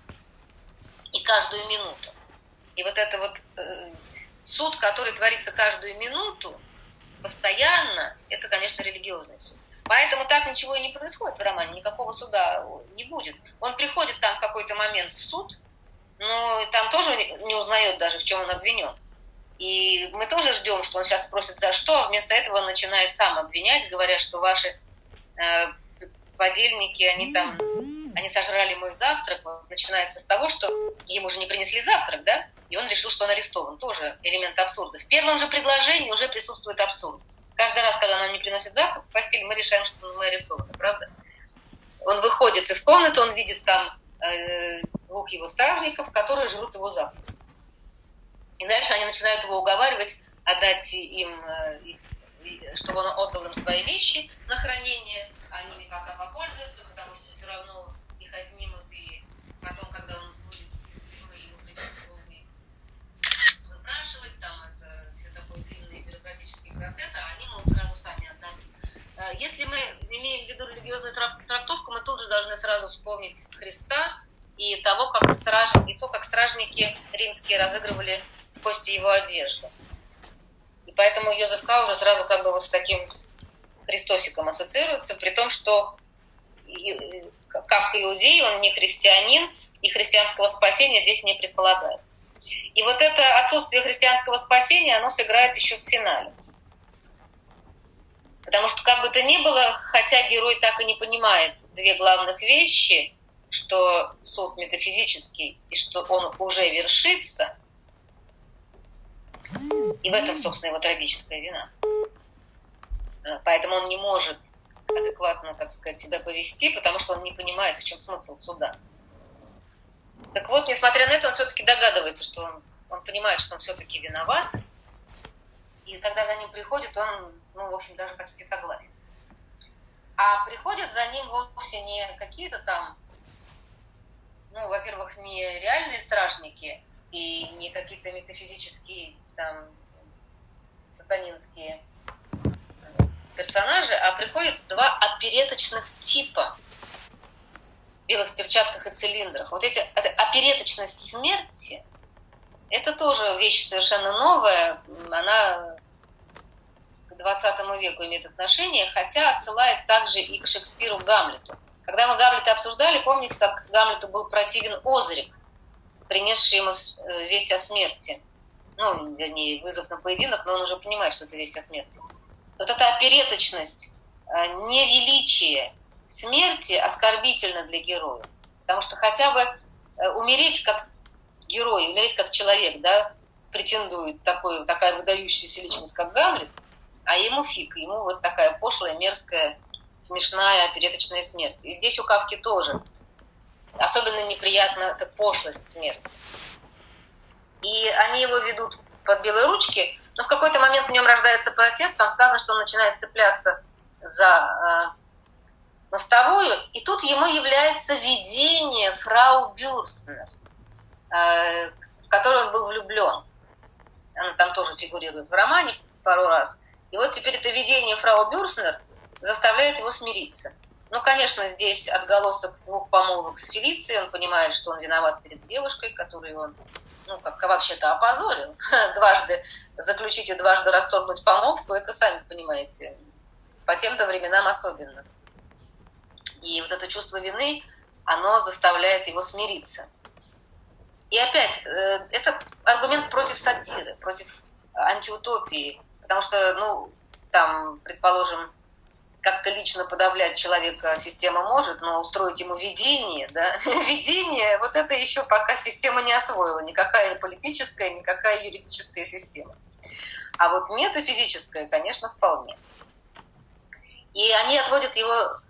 и каждую минуту. И вот это вот э, суд, который творится каждую минуту, постоянно, это, конечно, религиозный суд. Поэтому так ничего и не происходит в романе, никакого суда не будет. Он приходит там в какой-то момент в суд, но там тоже не узнает даже, в чем он обвинен. И мы тоже ждем, что он сейчас спросит, за что, а вместо этого он начинает сам обвинять, говоря, что ваши э, подельники, они там, они сожрали мой завтрак. Вот начинается с того, что ему же не принесли завтрак, да? И он решил, что он арестован. Тоже элемент абсурда. В первом же предложении уже присутствует абсурд. Каждый раз, когда она не приносит завтрак в постель, мы решаем, что мы арестованы, правда? Он выходит из комнаты, он видит там э, двух его стражников, которые жрут его завтрак. И дальше они начинают его уговаривать отдать им, э, э, чтобы он отдал им свои вещи на хранение, а они пока попользуются, потому что все равно их отнимут, и потом, когда он будет из тюрьмы, ему придется его выпрашивать, там это все такой длинный бюрократический процесс, а они, мол, сразу сами отдадут. Если мы имеем в виду религиозную трактовку, мы тут же должны сразу вспомнить Христа и того, как страж... и то, как стражники римские разыгрывали кости его одежды. И поэтому Йозеф К. уже сразу как бы вот с таким Христосиком ассоциируется, при том, что Кафка иудей, он не христианин, и христианского спасения здесь не предполагается. И вот это отсутствие христианского спасения, оно сыграет еще в финале. Потому что как бы то ни было, хотя герой так и не понимает две главных вещи, что суд метафизический и что он уже вершится, и в этом, собственно, его трагическая вина. Поэтому он не может адекватно, так сказать, себя повести, потому что он не понимает, в чем смысл суда. Так вот, несмотря на это, он все-таки догадывается, что он, он понимает, что он все-таки виноват, и когда за ним приходит, он, ну, в общем, даже почти согласен. А приходят за ним вовсе не какие-то там, ну, во-первых, не реальные стражники и не какие-то метафизические там сатанинские персонажи, а приходят два опереточных типа в белых перчатках и цилиндрах. Вот эти, эта опереточность смерти, это тоже вещь совершенно новая, она к двадцатому веку имеет отношение, хотя отсылает также и к Шекспиру Гамлету. Когда мы Гамлета обсуждали, помните, как Гамлету был противен Озрик, принесший ему весть о смерти. Ну, вернее, вызов на поединок, но он уже понимает, что это весть о смерти. Вот эта опереточность, невеличие смерти оскорбительно для героя. Потому что хотя бы умереть как герой, умереть как человек, да, претендует такой, такая выдающаяся личность, как Гамлет, а ему фиг, ему вот такая пошлая, мерзкая, смешная, опереточная смерть. И здесь у Кафки тоже. Особенно неприятна эта пошлость смерти. И они его ведут под белые ручки, но в какой-то момент в нем рождается протест, там сказано, что он начинает цепляться за э, мостовую, и тут ему является видение фрау Бюрстнер, э, в которую он был влюблен. Она там тоже фигурирует в романе пару раз. И вот теперь это видение фрау Бюрстнер заставляет его смириться. Ну, конечно, здесь отголосок двух помолвок с Фелицией, он понимает, что он виноват перед девушкой, которую он, ну, как вообще-то опозорил. Дважды заключить и дважды расторгнуть помолвку, это, сами понимаете, по тем-то временам особенно. И вот это чувство вины, оно заставляет его смириться. И опять, это аргумент против сатиры, против антиутопии, потому что, ну, там, предположим, как-то лично подавлять человека система может, но устроить ему видение, да, видение, вот это еще пока система не освоила, никакая политическая, никакая юридическая система. А вот метафизическая, конечно, вполне. И они отводят его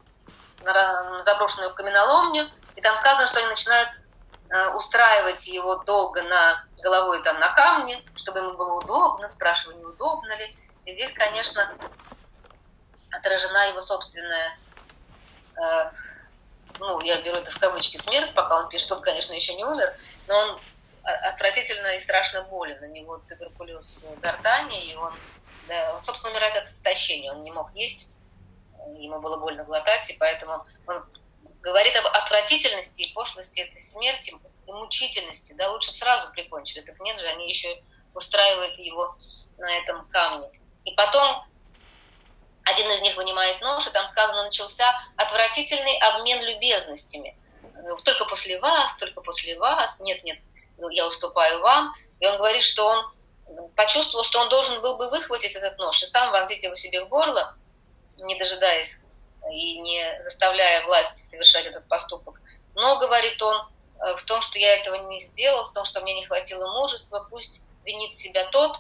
на заброшенную каменоломню, и там сказано, что они начинают устраивать его долго на головой там на камне, чтобы ему было удобно, спрашивали, неудобно ли. И здесь, конечно, отражена его собственная, э, ну, я беру это в кавычки, смерть, пока он пишет, он, конечно, еще не умер, но он отвратительно и страшно болен. У него туберкулез гортани, и он, да, он, собственно, умирает от истощения, он не мог есть, ему было больно глотать, и поэтому он говорит об отвратительности и пошлости этой смерти, и мучительности, да, лучше сразу прикончили, так нет же, они еще устраивают его на этом камне. И потом один из них вынимает нож, и там сказано, начался отвратительный обмен любезностями. Только после вас, только после вас, нет, нет, я уступаю вам. И он говорит, что он почувствовал, что он должен был бы выхватить этот нож и сам вонзить его себе в горло, не дожидаясь и не заставляя власти совершать этот поступок. Но, говорит он, в том, что я этого не сделал, в том, что мне не хватило мужества, пусть винит себя тот,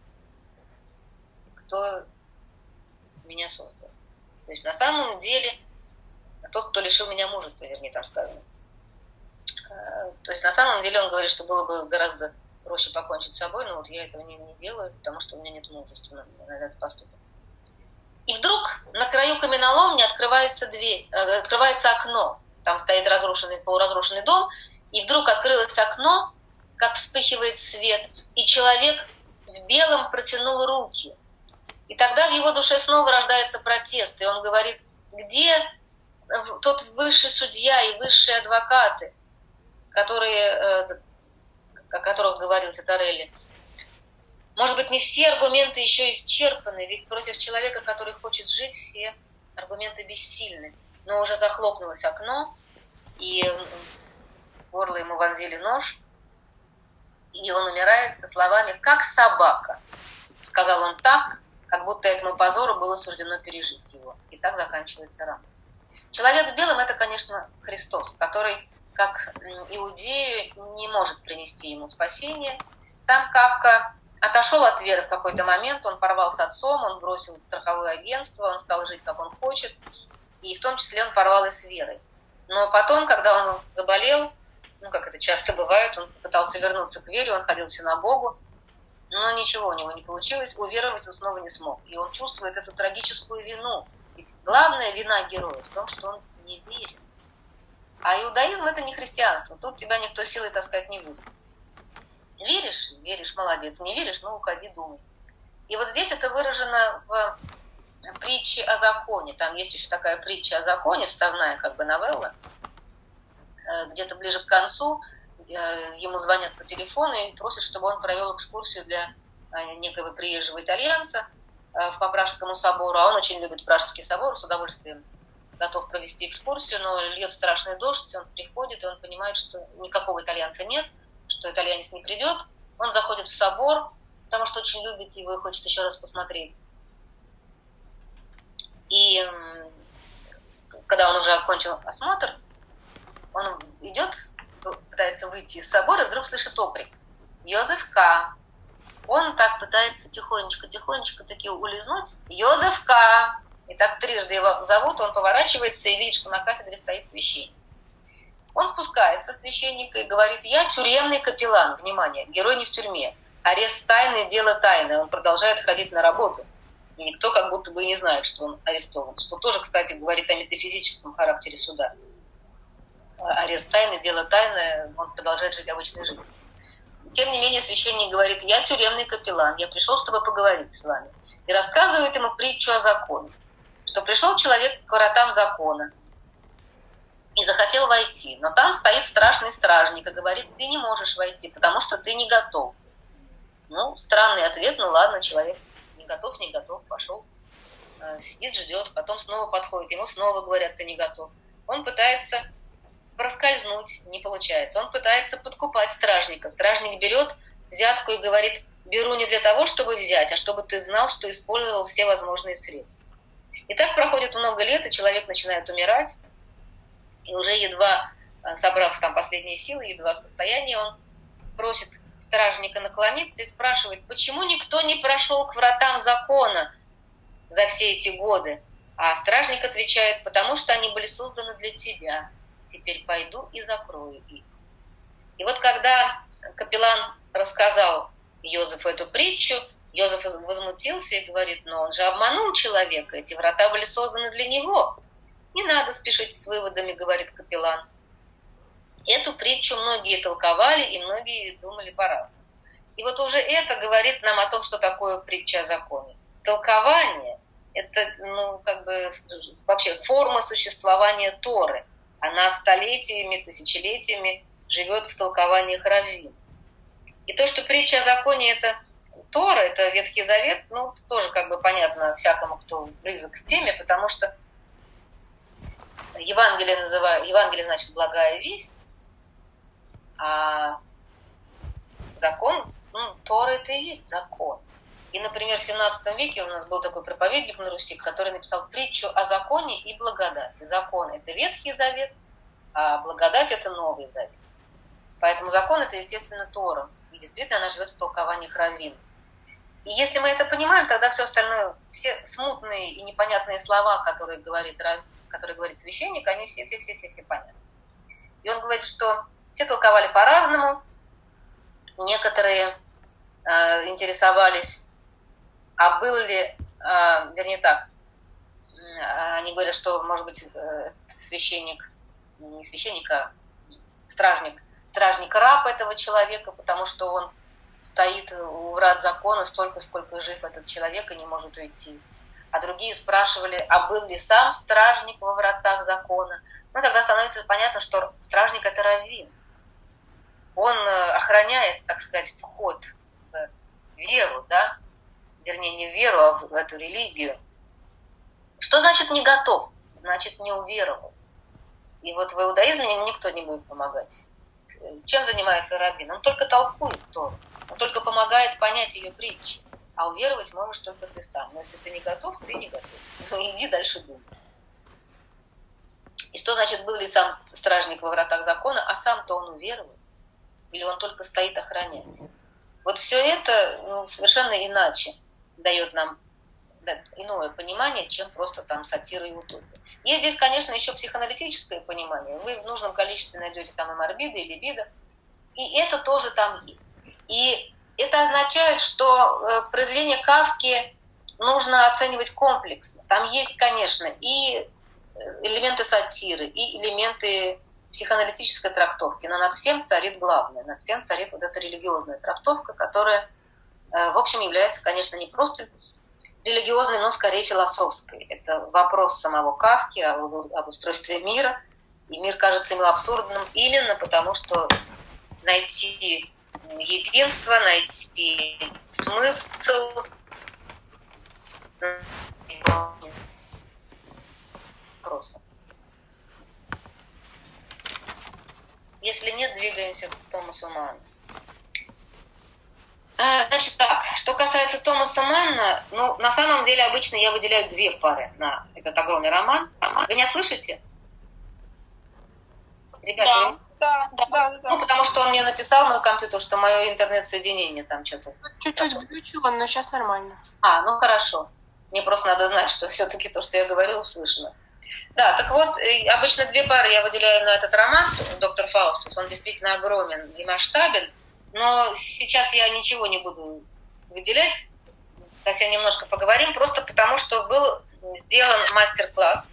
кто меня создал. То есть на самом деле тот, кто лишил меня мужества, вернее, там сказано. То есть на самом деле он говорит, что было бы гораздо проще покончить с собой, но вот я этого не, не делаю, потому что у меня нет мужества на, на этот поступок. И вдруг на краю каменоломни открывается дверь, открывается окно. Там стоит разрушенный, полуразрушенный дом, и вдруг открылось окно, как вспыхивает свет, и человек в белом протянул руки. И тогда в его душе снова рождается протест, и он говорит, где тот высший судья и высшие адвокаты, которые, о которых говорил Титарелли. Может быть, не все аргументы еще исчерпаны, ведь против человека, который хочет жить, все аргументы бессильны. Но уже захлопнулось окно, и в горло ему вонзили нож, и он умирает со словами «как собака». Сказал он так, как будто этому позору было суждено пережить его. И так заканчивается роман. Человек в белом – это, конечно, Христос, который, как Иудею, не может принести ему спасение. Сам Кафка отошел от веры в какой-то момент, он порвал с отцом, он бросил страховое агентство, он стал жить, как он хочет, и в том числе он порвал и с верой. Но потом, когда он заболел, ну, как это часто бывает, он пытался вернуться к вере, он ходил в синагогу, но ничего у него не получилось, уверовать он снова не смог. И он чувствует эту трагическую вину. Ведь главная вина героя в том, что он не верит. А иудаизм – это не христианство, тут тебя никто силой таскать не будет. Веришь? Веришь, молодец. Не веришь? Ну, уходи, думай. И вот здесь это выражено в притче о законе. Там есть еще такая притча о законе, вставная как бы новелла. Где-то ближе к концу ему звонят по телефону и просят, чтобы он провел экскурсию для некого приезжего итальянца по Пражскому собору. А он очень любит Пражский собор, с удовольствием готов провести экскурсию, но льет страшный дождь, он приходит, и он понимает, что никакого итальянца нет, что итальянец не придет. Он заходит в собор, потому что очень любит его и хочет еще раз посмотреть. И когда он уже окончил осмотр, он идет, пытается выйти из собора, и вдруг слышит окрик: «Йозеф К.» Он так пытается тихонечко-тихонечко таки улизнуть. «Йозеф К.» И так трижды его зовут, он поворачивается и видит, что на кафедре стоит священник. Он спускается, священник, и говорит: «Я тюремный капеллан». Внимание, герой не в тюрьме. Арест тайный, дело тайное. Он продолжает ходить на работу. И никто как будто бы не знает, что он арестован. Что тоже, кстати, говорит о метафизическом характере суда. Арест тайный, дело тайное, он продолжает жить обычной жизнью. Тем не менее, священник говорит: «Я тюремный капеллан, я пришел, чтобы поговорить с вами». И рассказывает ему притчу о законе. Что пришел человек к воротам закона и захотел войти, но там стоит страшный стражник и говорит: «Ты не можешь войти, потому что ты не готов». Ну, странный ответ, ну ладно, человек не готов, не готов, пошел, сидит, ждет, потом снова подходит, ему снова говорят: «Ты не готов». Он пытается проскользнуть, не получается. Он пытается подкупать стражника. Стражник берет взятку и говорит: «Беру не для того, чтобы взять, а чтобы ты знал, что использовал все возможные средства». И так проходит много лет, и человек начинает умирать, и уже едва собрав там последние силы, едва в состоянии, он просит стражника наклониться и спрашивает: «Почему никто не прошел к вратам закона за все эти годы?» А стражник отвечает: «Потому что они были созданы для тебя. Теперь пойду и закрою их». И вот когда капеллан рассказал Йозефу эту притчу, Йозеф возмутился и говорит: «Но он же обманул человека, эти врата были созданы для него». «Не надо спешить с выводами», — говорит капеллан. Эту притчу многие толковали, и многие думали по-разному. И вот уже это говорит нам о том, что такое притча о законе. Толкование — это, ну, как бы вообще форма существования Торы. Она столетиями, тысячелетиями живет в толкованиях раввин. И то, что притча о законе — это Тора, это Ветхий Завет, ну, тоже как бы понятно всякому, кто близок к теме, потому что Евангелие называют, Евангелие значит благая весть, а закон, ну, Тора это и есть закон. И, например, в семнадцатом веке у нас был такой проповедник на Руси, который написал притчу о законе и благодати. Закон – это Ветхий Завет, а благодать – это Новый Завет. Поэтому закон – это, естественно, Тора. И действительно она живет в толкованиях раввин. И если мы это понимаем, тогда все остальное, все смутные и непонятные слова, которые говорит, которые говорит священник, они все-все-все-все понятны. И он говорит, что все толковали по-разному, некоторые э, интересовались, а был ли, э, вернее так, э, они говорят, что, может быть, э, священник, не священник, а стражник, стражник раб этого человека, потому что он стоит у врат закона столько, сколько жив этот человек и не может уйти. А другие спрашивали, а был ли сам стражник во вратах закона? Ну, тогда становится понятно, что стражник – это раввин. Он охраняет, так сказать, вход в веру, да? Вернее, не в веру, а в эту религию. Что значит не готов? Значит, не уверовал. И вот в иудаизме никто не будет помогать. Чем занимается раввин? Он только толкует Тору. Он только помогает понять ее притчи. А уверовать можешь только ты сам. Но если ты не готов, ты не готов. Ну, иди дальше думай. И что значит, был ли сам стражник во вратах закона, а сам-то он уверовал? Или он только стоит охранять? Вот все это ну, совершенно иначе дает нам иное понимание, чем просто там сатира и утопия. Есть здесь, конечно, еще психоаналитическое понимание. Вы в нужном количестве найдете там и морбиды, и либидо, и это тоже там есть. И это означает, что произведение Кафки нужно оценивать комплексно. Там есть, конечно, и элементы сатиры, и элементы психоаналитической трактовки, но над всем царит главное, над всем царит вот эта религиозная трактовка, которая, в общем, является, конечно, не просто религиозной, но скорее философской. Это вопрос самого Кафки об устройстве мира, и мир кажется ему абсурдным именно потому, что найти единство, найти смысл вопроса. Если нет, двигаемся к Томасу Манну. Значит так, что касается Томаса Манна, ну, на самом деле обычно я выделяю две пары на этот огромный роман. Вы меня слышите? Ребята, да, да, да, да. Ну, потому что он мне написал мой компьютер, что мое интернет-соединение там что-то... Чуть-чуть выключила, но сейчас нормально. А, ну хорошо. Мне просто надо знать, что все-таки то, что я говорила, услышано. Да, так вот, обычно две пары я выделяю на этот роман, «Доктор Фаустус». Он действительно огромен и масштабен, но сейчас я ничего не буду выделять. Сейчас немножко поговорим, просто потому что был сделан мастер-класс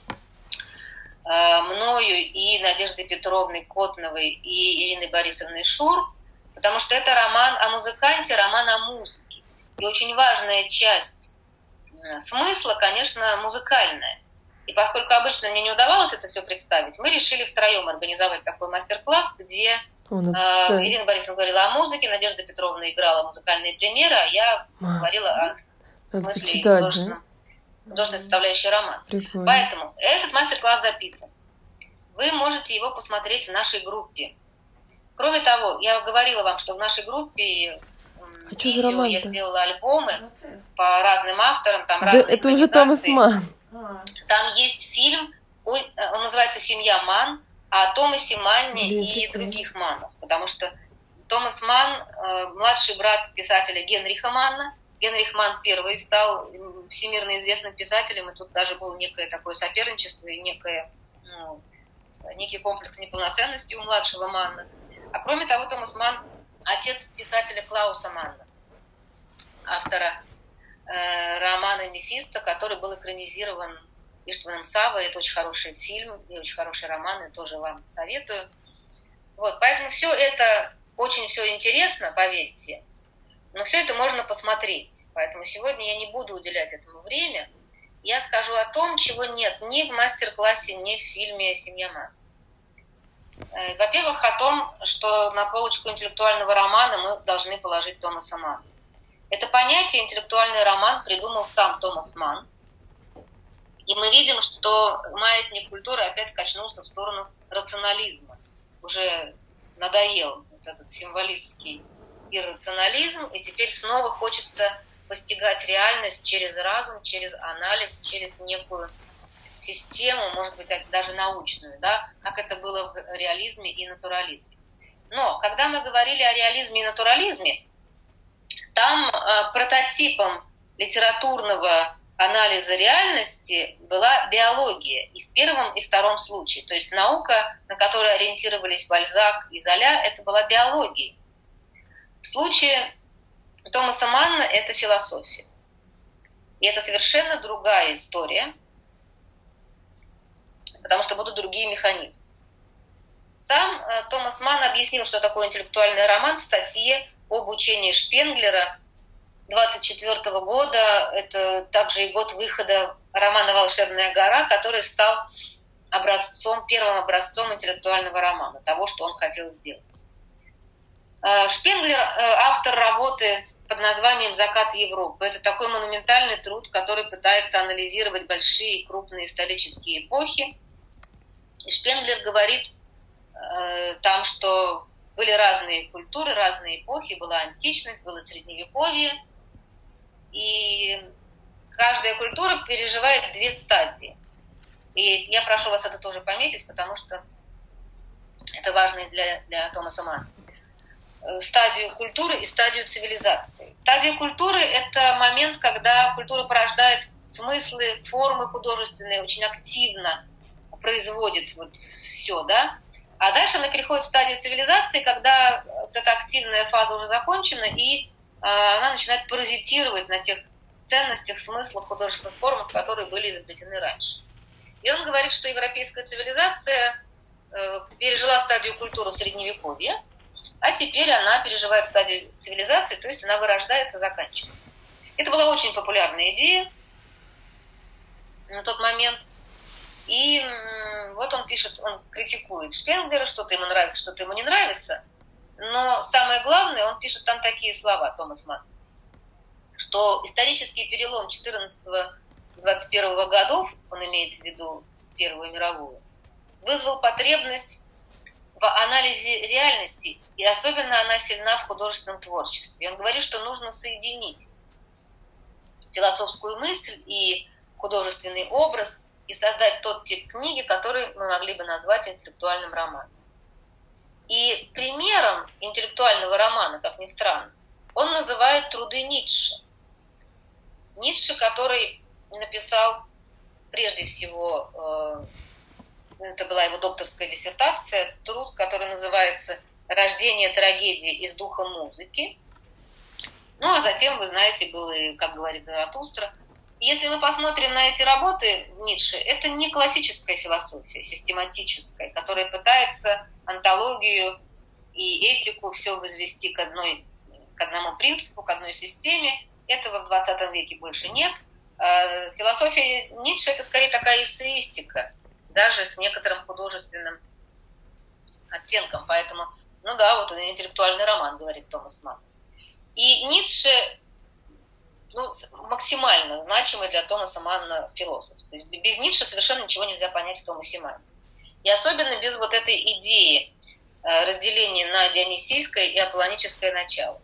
э, мною и Надеждой Петровной Котновой и Ириной Борисовной Шур, потому что это роман о музыканте, роман о музыке. И очень важная часть смысла, конечно, музыкальная. И поскольку обычно мне не удавалось это все представить, мы решили втроем организовать такой мастер-класс, где э, Ирина Борисовна говорила о музыке, Надежда Петровна играла музыкальные примеры, а я а, говорила о смысле и художественной составляющей романа. Прикольно. Поэтому этот мастер-класс записан. Вы можете его посмотреть в нашей группе. Кроме того, я говорила вам, что в нашей группе а видео, я сделала альбомы по разным авторам, там да разные это уже Томас Манн. Там есть фильм, он называется «Семья Манн», о Томасе Манне Блин, и прикольно. Других Маннах, потому что Томас Манн, младший брат писателя Генриха Манна. Генрих Манн первый стал всемирно известным писателем, и тут даже было некое такое соперничество и некое, ну, некий комплекс неполноценности у младшего Манна. А кроме того, Томас Манн – отец писателя Клауса Манна, автора э, романа «Мефисто», который был экранизирован Иштваном Савой. Это очень хороший фильм и очень хороший роман, и тоже вам советую. Вот, поэтому все это очень все интересно, поверьте, но все это можно посмотреть. Поэтому сегодня я не буду уделять этому время. Я скажу о том, чего нет ни в мастер-классе, ни в фильме «Семья Манн». Во-первых, о том, что на полочку интеллектуального романа мы должны положить Томаса Манна. Это понятие «интеллектуальный роман» придумал сам Томас Манн. И мы видим, что маятник культуры опять качнулся в сторону рационализма. Уже надоел вот этот символистский иррационализм, и теперь снова хочется постигать реальность через разум, через анализ, через некую систему, может быть, даже научную, да, как это было в реализме и натурализме. Но когда мы говорили о реализме и натурализме, там э, прототипом литературного анализа реальности была биология и в первом, и втором случае. То есть наука, на которую ориентировались Бальзак и Золя, это была биология. В случае Томаса Манна это философия. И это совершенно другая история, потому что будут другие механизмы. Сам э, Томас Манн объяснил, что такое интеллектуальный роман в статье об учении Шпенглера двадцать четвёртого года. Это также и год выхода романа «Волшебная гора», который стал образцом, первым образцом интеллектуального романа, того, что он хотел сделать. Э, Шпенглер э, автор работы под названием «Закат Европы». Это такой монументальный труд, который пытается анализировать большие и крупные исторические эпохи. И Шпенглер говорит э, там, что были разные культуры, разные эпохи, была античность, было средневековье, и каждая культура переживает две стадии. И я прошу вас это тоже пометить, потому что это важно и для, для Томаса Манна. стадию культуры и стадию цивилизации. Стадия культуры – это момент, когда культура порождает смыслы, формы художественные, очень активно производит вот все, да. А дальше она переходит в стадию цивилизации, когда вот эта активная фаза уже закончена, и э, она начинает паразитировать на тех ценностях, смыслах, художественных формах, которые были изобретены раньше. И он говорит, что европейская цивилизация э, пережила стадию культуры в Средневековье, а теперь она переживает стадию цивилизации, то есть она вырождается, заканчивается. Это была очень популярная идея на тот момент. И вот он пишет, он критикует Шпенглера, что-то ему нравится, что-то ему не нравится. Но самое главное, он пишет там такие слова, Томас Манн, что исторический перелом четырнадцатого-двадцать первого годов, он имеет в виду Первую мировую, вызвал потребность в анализе реальности, и особенно она сильна в художественном творчестве. И он говорит, что нужно соединить философскую мысль и художественный образ и создать тот тип книги, который мы могли бы назвать интеллектуальным романом. И примером интеллектуального романа, как ни странно, он называет труды Ницше. Ницше, который написал прежде всего, это была его докторская диссертация, труд, который называется «Рождение трагедии из духа музыки». Ну, а затем, вы знаете, был и «Как говорит Заратустра». Если мы посмотрим на эти работы Ницше, это не классическая философия, систематическая, которая пытается онтологию и этику все возвести к, одной, к одному принципу, к одной системе. Этого в двадцатом веке больше нет. Философия Ницше – это скорее такая эссеистика, даже с некоторым художественным оттенком. Поэтому, ну да, вот интеллектуальный роман, говорит Томас Манн. И Ницше, ну, максимально значимый для Томаса Манна философ. То есть без Ницше совершенно ничего нельзя понять в Томасе Манне. И особенно без вот этой идеи разделения на дионисийское и аполлоническое начало,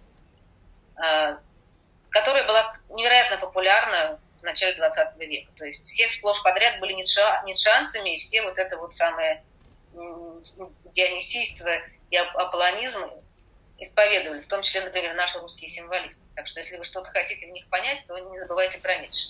которая была невероятно популярна в начале двадцатого века. То есть все сплошь подряд были ницшеанцами, и все вот это вот самое дионисийство и аполлонизм исповедовали, в том числе, например, наши русские символисты. Так что если вы что-то хотите в них понять, то не забывайте про Ницше.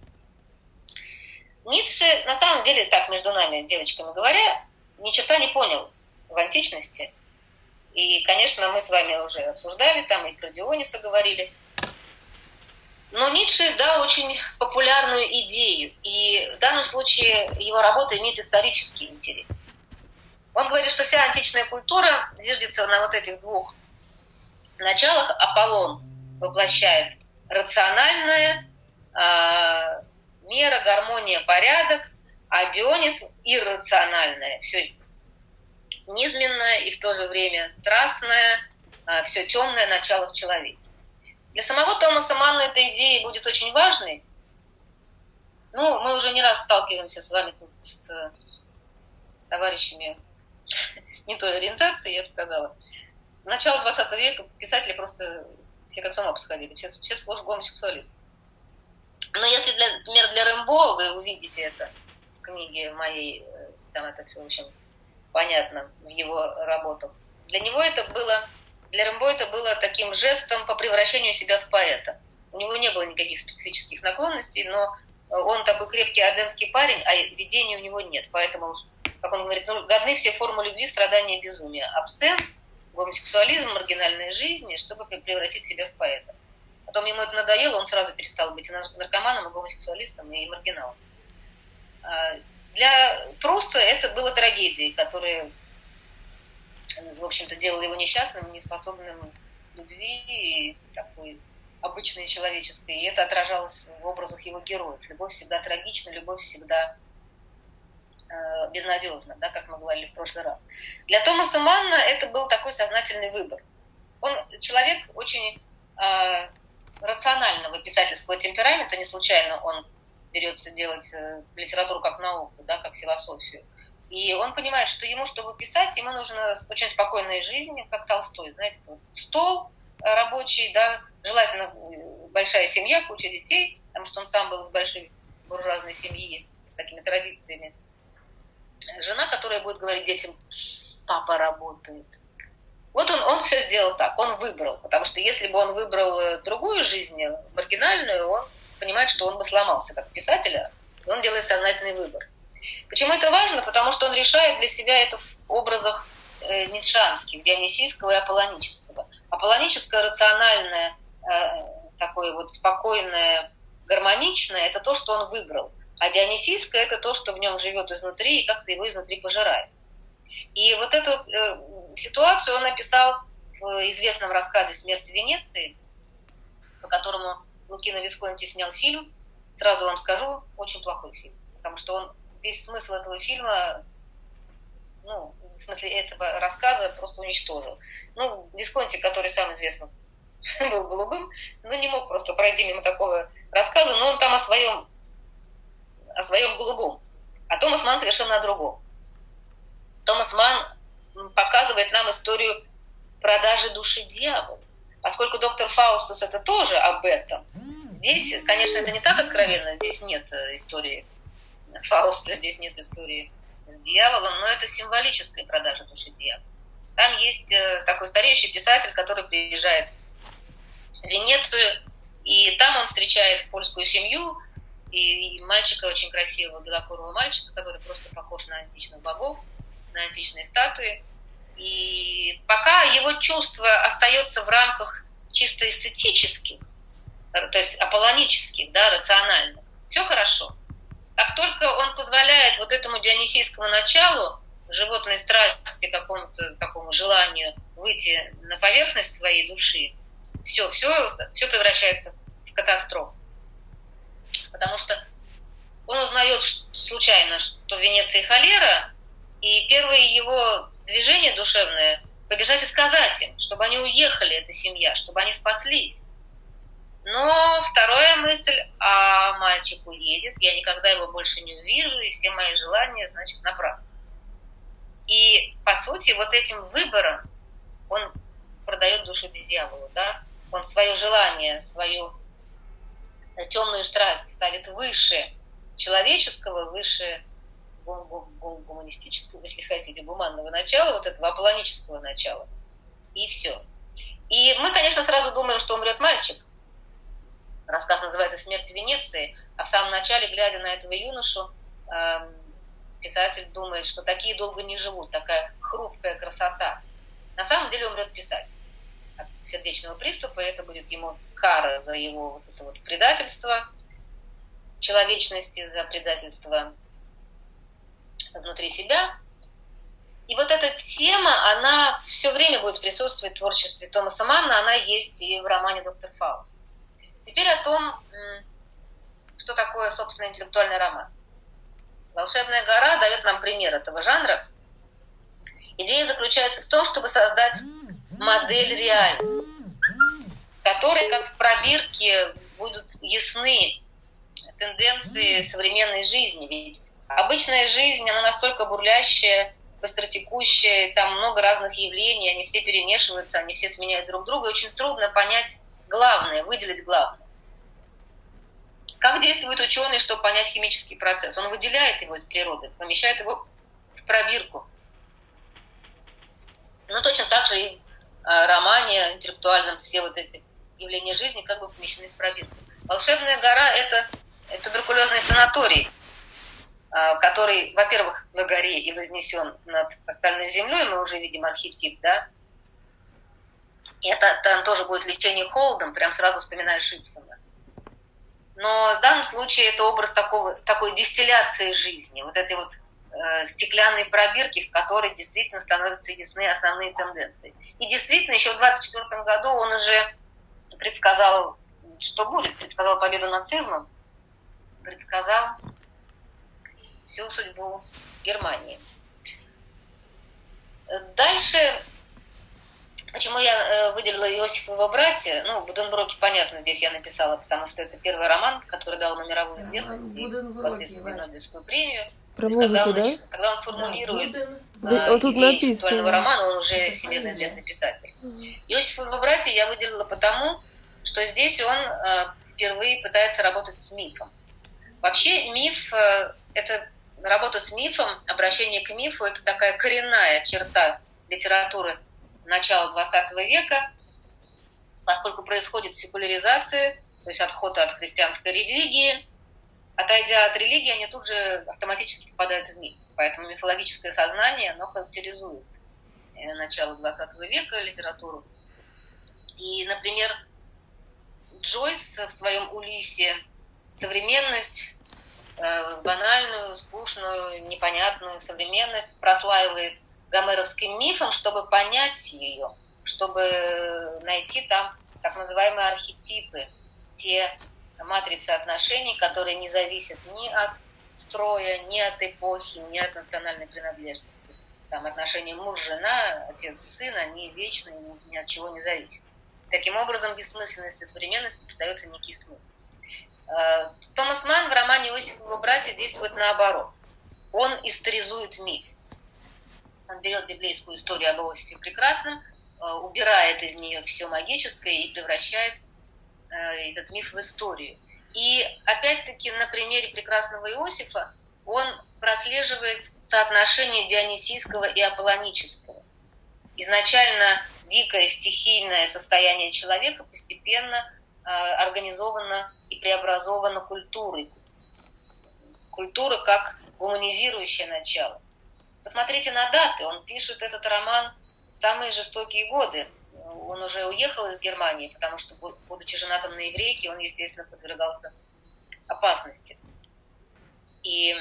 Ницше, на самом деле, так между нами, девочками говоря, ни черта не понял в античности. И, конечно, мы с вами уже обсуждали, там и про Диониса говорили. Но Ницше дал очень популярную идею, и в данном случае его работа имеет исторический интерес. Он говорит, что вся античная культура зиждется на вот этих двух началах. Аполлон воплощает рациональное, э, мера, гармония, порядок, а Дионис иррациональное, все низменное и в то же время страстное, э, все темное начало в человеке. Для самого Томаса Манна эта идея будет очень важной. Ну, мы уже не раз сталкиваемся с вами тут с товарищами не той ориентации, я бы сказала. В начале двадцатого века писатели просто все как с ума посходили, все, все сплошь гомосексуалисты. Но если, для, например, для Рэмбо вы увидите это в книге моей, там это все очень понятно в его работах, для него это было, для Рэмбо это было таким жестом по превращению себя в поэта. У него не было никаких специфических наклонностей, но он такой крепкий аденский парень, а видения у него нет. Поэтому, как он говорит, ну, годны все формы любви, страдания, безумия. Абсент, гомосексуализм, маргинальная жизнь, чтобы превратить себя в поэта. Потом ему это надоело, он сразу перестал быть и наркоманом, и гомосексуалистом, и маргиналом. Для Пруста это было трагедией, которая, в общем-то, делала его несчастным, неспособным к любви, и такой обычной человеческой. И это отражалось в образах его героев. Любовь всегда трагична, любовь всегда э, безнадежна, да, как мы говорили в прошлый раз. Для Томаса Манна это был такой сознательный выбор. Он человек очень э, рационального писательского темперамента, не случайно он берется делать э, литературу как науку, да, как философию. И он понимает, что ему, чтобы писать, ему нужна очень спокойная жизнь, как Толстой. Знаете, вот стол рабочий, да, желательно большая семья, куча детей, потому что он сам был из большой буржуазной семьи с такими традициями. Жена, которая будет говорить детям: папа работает, Вот он, он все сделал так, он выбрал, потому что если бы он выбрал другую жизнь, маргинальную, он понимает, что он бы сломался как писатель, и он делает сознательный выбор. Почему это важно? Потому что он решает для себя это в образах э, ницшанских, дионисийского и аполлонического. Аполлоническое, рациональное, э, такое вот спокойное, гармоничное, это то, что он выбрал. А дионисийское это то, что в нем живет изнутри и как-то его изнутри пожирает. И вот эту э, ситуацию он описал в известном рассказе «Смерть в Венеции», по которому Лукино Висконти снял фильм. Сразу вам скажу, очень плохой фильм, потому что он весь смысл этого фильма, ну, в смысле этого рассказа, просто уничтожил. Ну, Висконти, который сам известно был голубым, ну, не мог просто пройти мимо такого рассказа, но он там о своем, о своем голубом. А Томас Манн совершенно о другом. Томас Манн показывает нам историю продажи души дьяволу. Поскольку доктор Фаустус это тоже об этом, здесь, конечно, это не так откровенно, здесь нет истории Фауста, здесь нет истории с дьяволом, но это символическая продажа души дьявола. Там есть такой стареющий писатель, который приезжает в Венецию, и там он встречает польскую семью, и мальчика, очень красивого белокурого мальчика, который просто похож на античных богов, на античные статуи. И пока его чувство остается в рамках чисто эстетических, то есть аполлонических, да, рациональных, все хорошо. Как только он позволяет вот этому дионисийскому началу, животной страсти, какому-то такому желанию выйти на поверхность своей души, все, все, все превращается в катастрофу. Потому что он узнает случайно, что в Венеции холера, и первое его движение душевное – побежать и сказать им, чтобы они уехали, эта семья, чтобы они спаслись. Но вторая мысль, а мальчик уедет, я никогда его больше не увижу, и все мои желания, значит, напрасны. И, по сути, вот этим выбором он продает душу дьяволу, да? Он свое желание, свою темную страсть ставит выше человеческого, выше гуманистического, если хотите, гуманного начала, вот этого аполлонического начала. И все. И мы, конечно, сразу думаем, что умрет мальчик. Рассказ называется «Смерть в Венеции», а в самом начале, глядя на этого юношу, писатель думает, что такие долго не живут, такая хрупкая красота. На самом деле умрет писатель от сердечного приступа, и это будет ему кара за его вот это вот предательство человечности, за предательство внутри себя. И вот эта тема, она все время будет присутствовать в творчестве Томаса Манна, она есть и в романе «Доктор Фауст». Теперь о том, что такое, собственно, интеллектуальный роман. «Волшебная гора» дает нам пример этого жанра. Идея заключается в том, чтобы создать модель реальности, в которой, как в пробирке, будут ясны тенденции современной жизни. Ведь обычная жизнь, она настолько бурлящая, быстротекущая, там много разных явлений, они все перемешиваются, они все сменяют друг друга, и очень трудно понять главное, выделить главное. Как действует ученый, чтобы понять химический процесс? Он выделяет его из природы, помещает его в пробирку. Ну, точно так же и в романе интеллектуальном все вот эти явления жизни как бы помещены в пробирку. «Волшебная гора» — это, это туберкулезный санаторий, который, во-первых, на горе и вознесен над остальной землей, мы уже видим архетип, да, и это там тоже будет лечение холодом, прям сразу вспоминаешь Ибсена. Но в данном случае это образ такого, такой дистилляции жизни, вот этой вот э, стеклянной пробирки, в которой действительно становятся ясны основные тенденции. И действительно, еще в двадцать четвёртом году он уже предсказал, что будет, предсказал победу нацизма, предсказал всю судьбу Германии. Дальше, почему я выделила Иосифа и его братья, ну, Буденброки, понятно, здесь я написала, потому что это первый роман, который дал ему мировую известность и впоследствии Нобелевскую премию. Про музыку, когда, он, да? когда он формулирует да, э, вот тут идеи интеллектуального романа, он уже всемирно известный писатель. Иосиф и его братья я выделила потому, что здесь он э, впервые пытается работать с мифом. Вообще миф э, – это работа с мифом, обращение к мифу – это такая коренная черта литературы начала двадцатого века, поскольку происходит секуляризация, то есть отход от христианской религии. Отойдя от религии, они тут же автоматически попадают в миф. Поэтому мифологическое сознание, оно характеризует начало двадцатого века литературу. И, например, Джойс в своем «Улиссе» современность, э, банальную, скучную, непонятную современность прослаивает гомеровским мифом, чтобы понять ее, чтобы найти там так называемые архетипы, те матрицы отношений, которые не зависят ни от строя, ни от эпохи, ни от национальной принадлежности. Там отношения муж-жена, отец-сын, они вечные, ни от чего не зависят. Таким образом, бессмысленности современности придается некий смысл. Томас Манн в романе «Иосиф и его братья» действует наоборот. Он историзует миф. Он берет библейскую историю об Иосифе Прекрасном, убирает из нее все магическое и превращает этот миф в историю. И опять-таки на примере прекрасного Иосифа он прослеживает соотношение дионисийского и аполлонического. Изначально дикое стихийное состояние человека постепенно э, организовано и преобразовано культурой. Культура как гуманизирующее начало. Посмотрите на даты. Он пишет этот роман в самые жестокие годы. Он уже уехал из Германии, потому что, будучи женатым на еврейке, он, естественно, подвергался опасности. И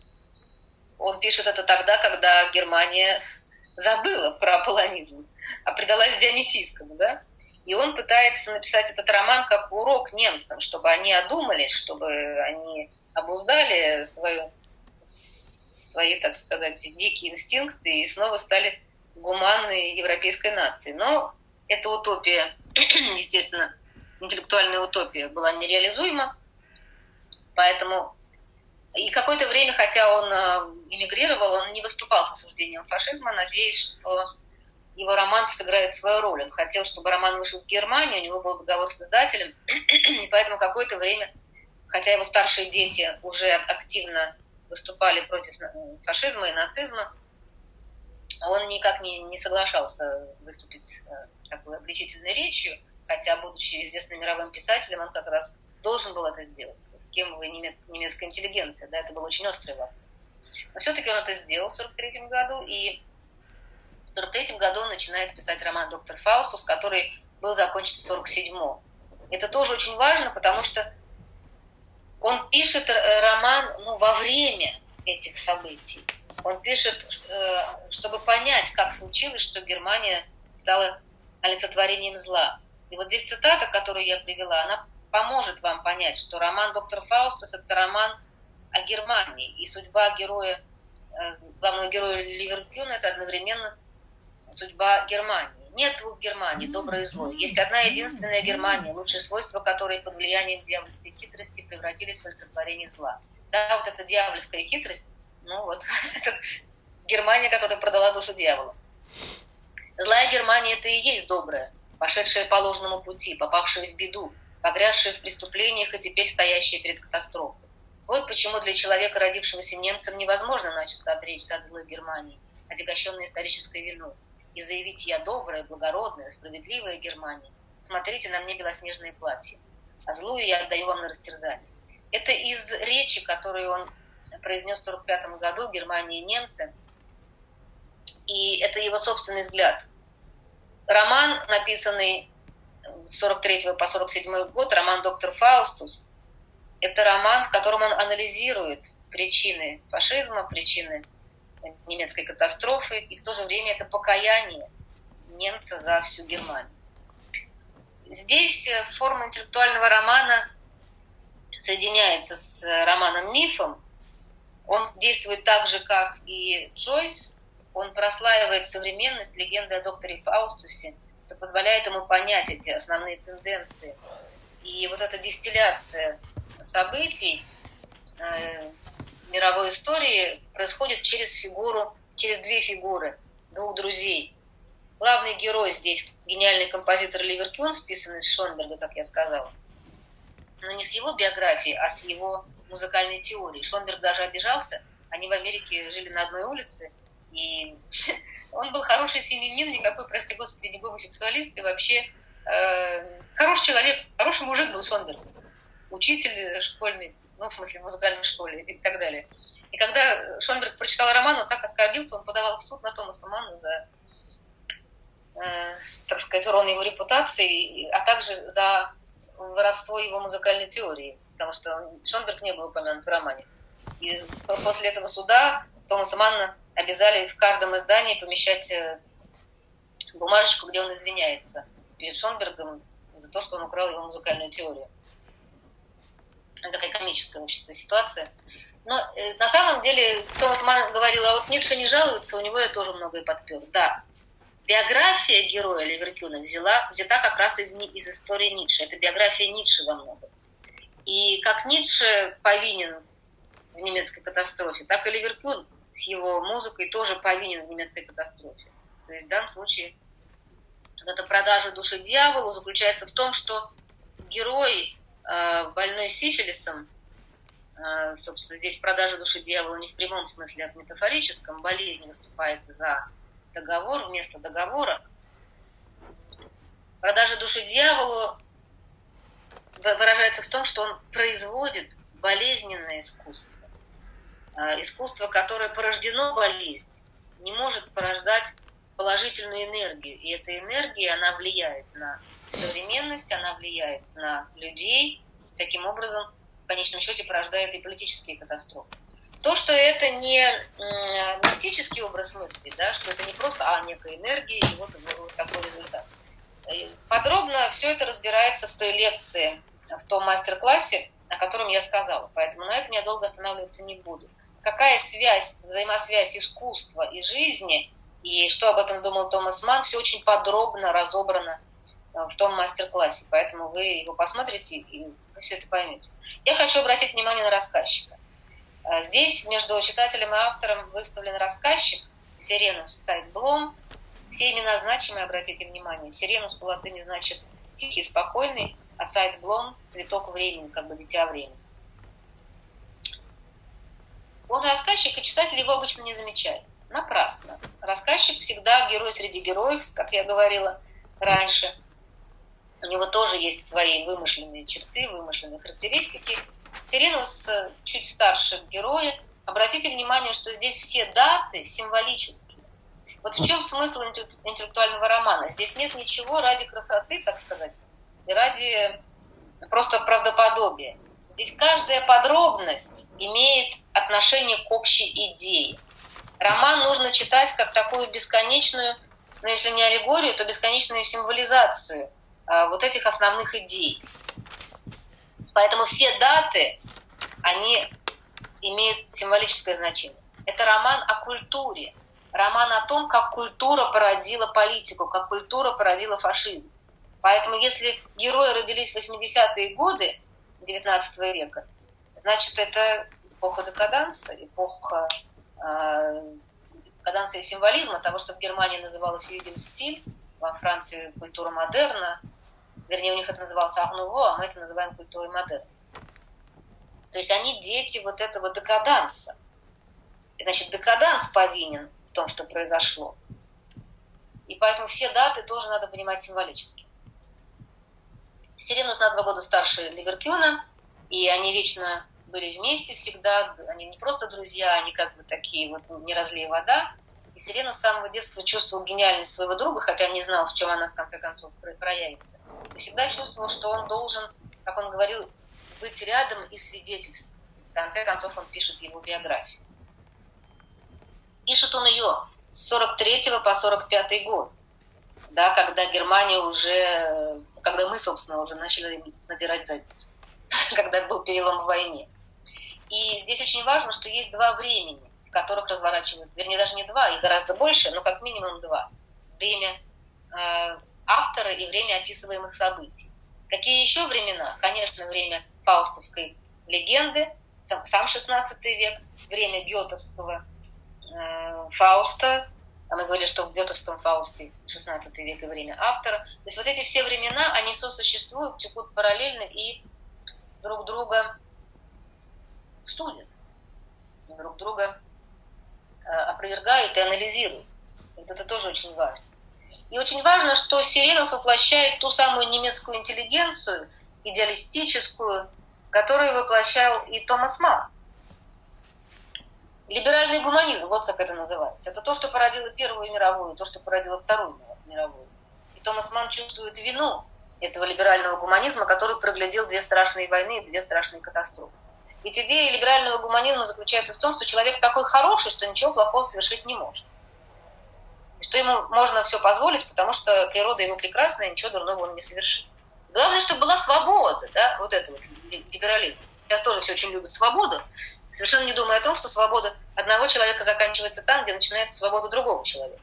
он пишет это тогда, когда Германия забыла про аполлонизм, а предалась дионисийскому, да? И он пытается написать этот роман как урок немцам, чтобы они одумались, чтобы они обуздали свою, свои, так сказать, дикие инстинкты и снова стали гуманной европейской нацией. Но эта утопия, естественно, интеллектуальная утопия была нереализуема, поэтому и какое-то время, хотя он эмигрировал, он не выступал с осуждением фашизма, надеясь, что его роман сыграет свою роль. Он хотел, чтобы роман вышел в Германию, у него был договор с издателем, и поэтому какое-то время, хотя его старшие дети уже активно выступали против фашизма и нацизма, он никак не, не соглашался выступить с такой обличительной речью, хотя, будучи известным мировым писателем, он как раз должен был это сделать. С кем вы, немец, немецкая интеллигенция, да, это был очень острый вопрос. Но все-таки он это сделал в сорок третьем году, и в сорок третьем году он начинает писать роман «Доктор Фаустус», который был закончен в сорок седьмом. Это тоже очень важно, потому что он пишет роман ну, во время этих событий. Он пишет, чтобы понять, как случилось, что Германия стала олицетворением зла. И вот здесь цитата, которую я привела, она поможет вам понять, что роман «Доктор Фаустус» — это роман о Германии. И судьба героя, главного героя Ливеркюна — это одновременно судьба Германии. Нет двух Германий, доброй и злой. Есть одна единственная Германия, лучшие свойства которой под влиянием дьявольской хитрости превратились в олицетворение зла. Да, вот эта дьявольская хитрость, ну вот, это Германия, которая продала душу дьяволу. Злая Германия — это и есть добрая, пошедшая по ложному пути, попавшая в беду, погрязшая в преступлениях и теперь стоящая перед катастрофой. Вот почему для человека, родившегося немцем, невозможно начисто отречься от злой Германии, отягощенной исторической виной, и заявить: «Я добрая, благородная, справедливая Германия. Смотрите на мне белоснежные платья, а злую я отдаю вам на растерзание». Это из речи, которую он произнес в сорок пятом году в Германии немцы, и это его собственный взгляд. Роман, написанный с сорок третьего по сорок седьмой год, роман «Доктор Фаустус», это роман, в котором он анализирует причины фашизма, причины немецкой катастрофы, и в то же время это покаяние немца за всю Германию. Здесь форма интеллектуального романа соединяется с романом-мифом. Он действует так же, как и Джойс. Он прослаивает современность легенды о докторе Фаустусе, что позволяет ему понять эти основные тенденции. И вот эта дистилляция событий э, мировой истории происходит через фигуру, через две фигуры, двух друзей. Главный герой здесь гениальный композитор Ливеркюн, списанный с Шонберга, как я сказала. Но не с его биографией, а с его музыкальной теорией. Шонберг даже обижался. Они в Америке жили на одной улице, и он был хороший семьянин, никакой, прости господи, не гомосексуалист, и вообще э, хороший человек, хороший мужик был Шонберг, учитель школьный, ну, в смысле, в музыкальной школе и так далее. И когда Шонберг прочитал роман, он так оскорбился, он подавал в суд на Томаса Манна за, э, так сказать, урон его репутации, а также за воровство его музыкальной теории, потому что он, Шонберг не был упомянут в романе. И после этого суда Томаса Манна обязали в каждом издании помещать бумажечку, где он извиняется перед Шонбергом за то, что он украл его музыкальную теорию. Это такая комическая, в общем-то, ситуация. Но э, на самом деле Томас Манн говорил, а вот Ницше не жалуется, у него я тоже многое подпер. Да, биография героя Леверкюна взяла, взята как раз из, из истории Ницше. Это биография Ницше во многом. И как Ницше повинен в немецкой катастрофе, так и Леверкюн с его музыкой тоже повинен в немецкой катастрофе. То есть в данном случае вот эта продажа души дьяволу заключается в том, что герой, э, больной сифилисом, э, собственно, здесь продажа души дьявола не в прямом смысле, а в метафорическом, болезнь выступает за договор вместо договора. Продажа души дьяволу выражается в том, что он производит болезненное искусство. Искусство, которое порождено болезнью, не может порождать положительную энергию. И эта энергия, она влияет на современность, она влияет на людей. Таким образом, в конечном счете, порождает и политические катастрофы. То, что это не мистический образ мысли, да, что это не просто а, некая энергия, и вот, вот такой результат. Подробно все это разбирается в той лекции, в том мастер-классе, о котором я сказала. Поэтому на этом я долго останавливаться не буду. Какая связь, взаимосвязь искусства и жизни, и что об этом думал Томас Манн, все очень подробно разобрано в том мастер-классе. Поэтому вы его посмотрите, и вы все это поймете. Я хочу обратить внимание на рассказчика. Здесь между читателем и автором выставлен рассказчик Сиренус Цайтблом. Все имена значимые, обратите внимание. Сиренус по латыни значит тихий, спокойный, а Цайтблом – цветок времени, как бы дитя времени. Он рассказчик, и читатель его обычно не замечает. Напрасно. Рассказчик всегда герой среди героев, как я говорила раньше. У него тоже есть свои вымышленные черты, вымышленные характеристики. Сиренус чуть старше героя. Обратите внимание, что здесь все даты символические. Вот в чем смысл интеллектуального романа? Здесь нет ничего ради красоты, так сказать, и ради просто правдоподобия. Здесь каждая подробность имеет отношение к общей идее. Роман нужно читать как такую бесконечную, ну если не аллегорию, то бесконечную символизацию а, вот этих основных идей. Поэтому все даты, они имеют символическое значение. Это роман о культуре, роман о том, как культура породила политику, как культура породила фашизм. Поэтому если герои родились в восьмидесятые годы девятнадцатого века, значит, это эпоха декаданса, эпоха э, декаданса и символизма, того, что в Германии называлось югенстиль, во Франции культура модерна, вернее, у них это называлось ар-нуво, а мы это называем культурой модерна. То есть они дети вот этого декаданса. И, значит, декаданс повинен в том, что произошло. И поэтому все даты тоже надо понимать символически. Сиренус на два года старше Леверкюна, и они вечно были вместе всегда, они не просто друзья, они как бы такие вот не разлей вода. И Сиренус с самого детства чувствовал гениальность своего друга, хотя не знал, в чем она в конце концов проявится. И всегда чувствовал, что он должен, как он говорил, быть рядом и свидетельствовать. В конце концов он пишет его биографию. Пишет он ее с сорок третьего по сорок пятый год, да, когда Германия уже, когда мы, собственно, уже начали надирать задницу, когда был перелом в войне. И здесь очень важно, что есть два времени, в которых разворачиваются, вернее, даже не два, их гораздо больше, но как минимум два. Время э, автора и время описываемых событий. Какие еще времена? Конечно, время фаустовской легенды, сам шестнадцатый век, время гетовского э, Фауста. А мы говорили, что в гетовском Фаусте шестнадцатый век и время автора. То есть вот эти все времена, они сосуществуют, текут параллельно и друг друга судят, друг друга э, опровергают и анализируют. Вот это тоже очень важно. И очень важно, что Сиренус воплощает ту самую немецкую интеллигенцию, идеалистическую, которую воплощал и Томас Манн. Либеральный гуманизм, вот как это называется. Это то, что породило Первую мировую, то, что породило Вторую мировую. И Томас Манн чувствует вину этого либерального гуманизма, который проглядел две страшные войны и две страшные катастрофы. Ведь идея либерального гуманизма заключается в том, что человек такой хороший, что ничего плохого совершить не может. И что ему можно все позволить, потому что природа его прекрасная, ничего дурного он не совершит. Главное, чтобы была свобода, да, вот это вот либерализм. Сейчас тоже все очень любят свободу, совершенно не думая о том, что свобода одного человека заканчивается там, где начинается свобода другого человека.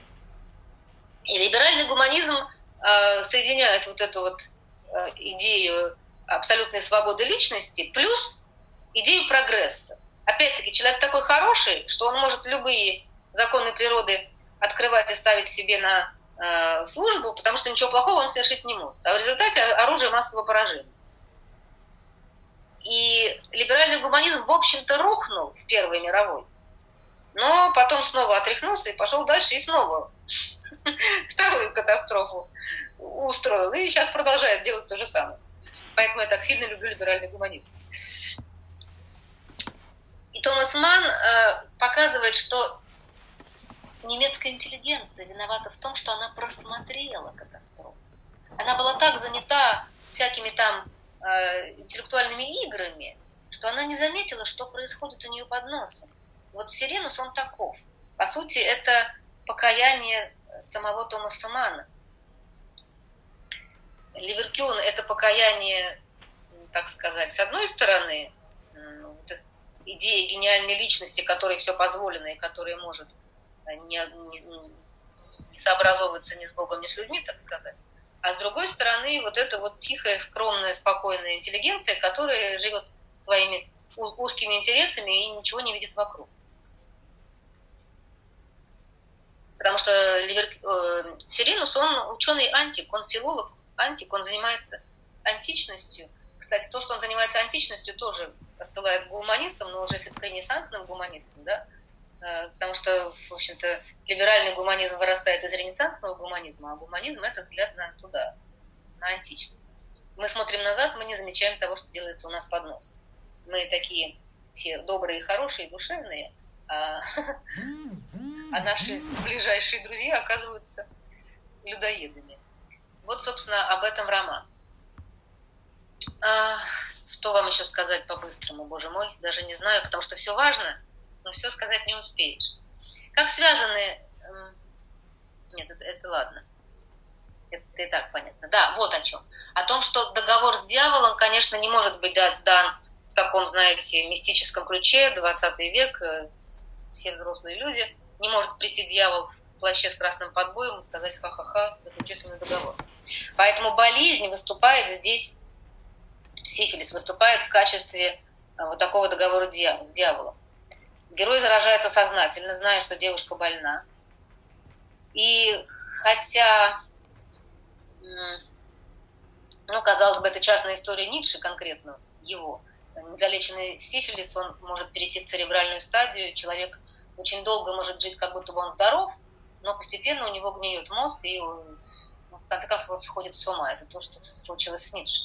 И либеральный гуманизм э, соединяет вот эту вот э, идею абсолютной свободы личности плюс идею прогресса. Опять-таки, человек такой хороший, что он может любые законы природы открывать и ставить себе на э, службу, потому что ничего плохого он совершить не может. А в результате оружие массового поражения. И либеральный гуманизм, в общем-то, рухнул в Первой мировой, но потом снова отряхнулся и пошел дальше, и снова вторую катастрофу устроил. И сейчас продолжает делать то же самое. Поэтому я так сильно люблю либеральный гуманизм. И Томас Манн э, показывает, что немецкая интеллигенция виновата в том, что она просмотрела катастрофу. Она была так занята всякими там э, интеллектуальными играми, что она не заметила, что происходит у нее под носом. Вот Сиренус, он таков. По сути, это покаяние самого Томаса Манна. Леверкюн – это покаяние, так сказать, с одной стороны, идея гениальной личности, которой все позволено и которая может не, не, не сообразовываться ни с Богом, ни с людьми, так сказать. А с другой стороны, вот эта вот тихая, скромная, спокойная интеллигенция, которая живет своими узкими интересами и ничего не видит вокруг. Потому что Ливер... э, Сиренус, он ученый-антик, он филолог, антик, он занимается античностью. Кстати, то, что он занимается античностью, тоже отсылает к гуманистам, но уже к ренессансным гуманистам, да, потому что, в общем-то, либеральный гуманизм вырастает из ренессансного гуманизма, а гуманизм – это взгляд на туда, на античность. Мы смотрим назад, мы не замечаем того, что делается у нас под носом. Мы такие все добрые, хорошие, душевные, а, а наши ближайшие друзья оказываются людоедами. Вот, собственно, об этом роман. А, что вам еще сказать по-быстрому, боже мой, даже не знаю, потому что все важно, но все сказать не успеешь. Как связаны... Нет, это, это ладно. Это и так понятно. Да, вот о чем. О том, что договор с дьяволом, конечно, не может быть дан в таком, знаете, мистическом ключе, двадцатый век, все взрослые люди. Не может прийти дьявол в плаще с красным подбоем и сказать ха-ха-ха, заключи со мной договор. Поэтому болезнь выступает здесь, сифилис выступает в качестве вот такого договора с дьяволом. Герой заражается сознательно, зная, что девушка больна. И хотя, ну, казалось бы, это частная история Ницше конкретно, его, незалеченный сифилис, он может перейти в церебральную стадию, человек очень долго может жить, как будто бы он здоров, но постепенно у него гниет мозг, и он, ну, в конце концов, сходит с ума. Это то, что случилось с Ницше.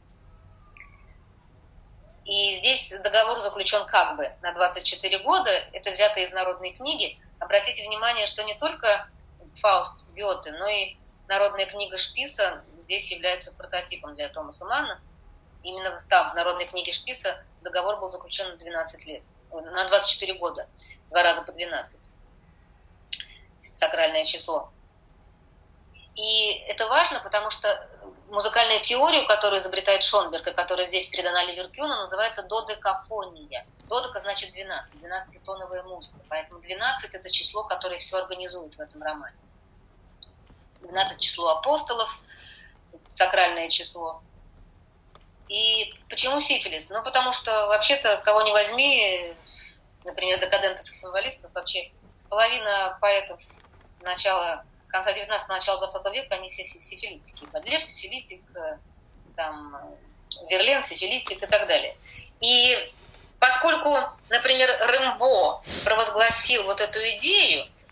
И здесь договор заключен как бы на двадцать четыре года, это взято из народной книги. Обратите внимание, что не только Фауст Гёте, но и народная книга Шписа здесь является прототипом для Томаса Манна. Именно там, в народной книге Шписа, договор был заключен на двенадцать лет, на двадцать четыре года, два раза по двенадцать. Сакральное число. И это важно, потому что музыкальную теорию, которую изобретает Шонберг, и которая здесь передана Леверкюну, называется додекафония. Додека значит двенадцать, двенадцатитоновая музыка. Поэтому двенадцать – это число, которое все организует в этом романе. двенадцать – число апостолов, сакральное число. И почему сифилис? Ну, потому что вообще-то, кого не возьми, например, декадентов и символистов, вообще половина поэтов начала, конца девятнадцатого, начала двадцатого века, они все сифилитики. Бадлер сифилитик, там, Верлен сифилитик и так далее. И поскольку, например, Рэмбо провозгласил вот эту идею,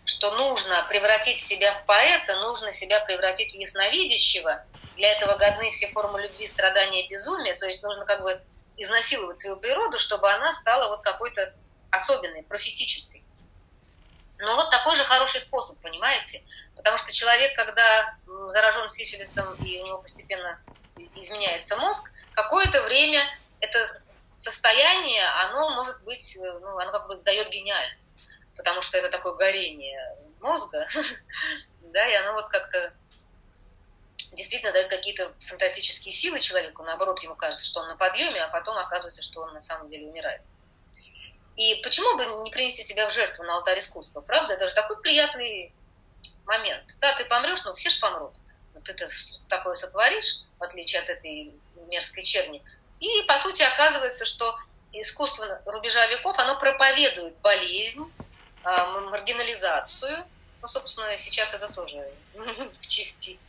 что нужно превратить себя в поэта, нужно себя превратить в ясновидящего. Для этого годны все формы любви, страдания, безумия. То есть нужно как бы изнасиловать свою природу, чтобы она стала вот какой-то особенной, профетической. Ну вот такой же хороший способ, понимаете? Потому что человек, когда заражен сифилисом и у него постепенно изменяется мозг, какое-то время это состояние, оно может быть, ну, оно как бы дает гениальность. Потому что это такое горение мозга, да, и оно вот как-то действительно дает какие-то фантастические силы человеку, наоборот, ему кажется, что он на подъеме, а потом оказывается, что он на самом деле умирает. И почему бы не принести себя в жертву на алтарь искусства, правда? Это же такой приятный момент. Да, ты помрешь, но все же помрут. Но ты-то такое сотворишь, в отличие от этой мерзкой черни. И, по сути, оказывается, что искусство рубежа веков, оно проповедует болезнь, маргинализацию. Ну, собственно, сейчас это тоже в части.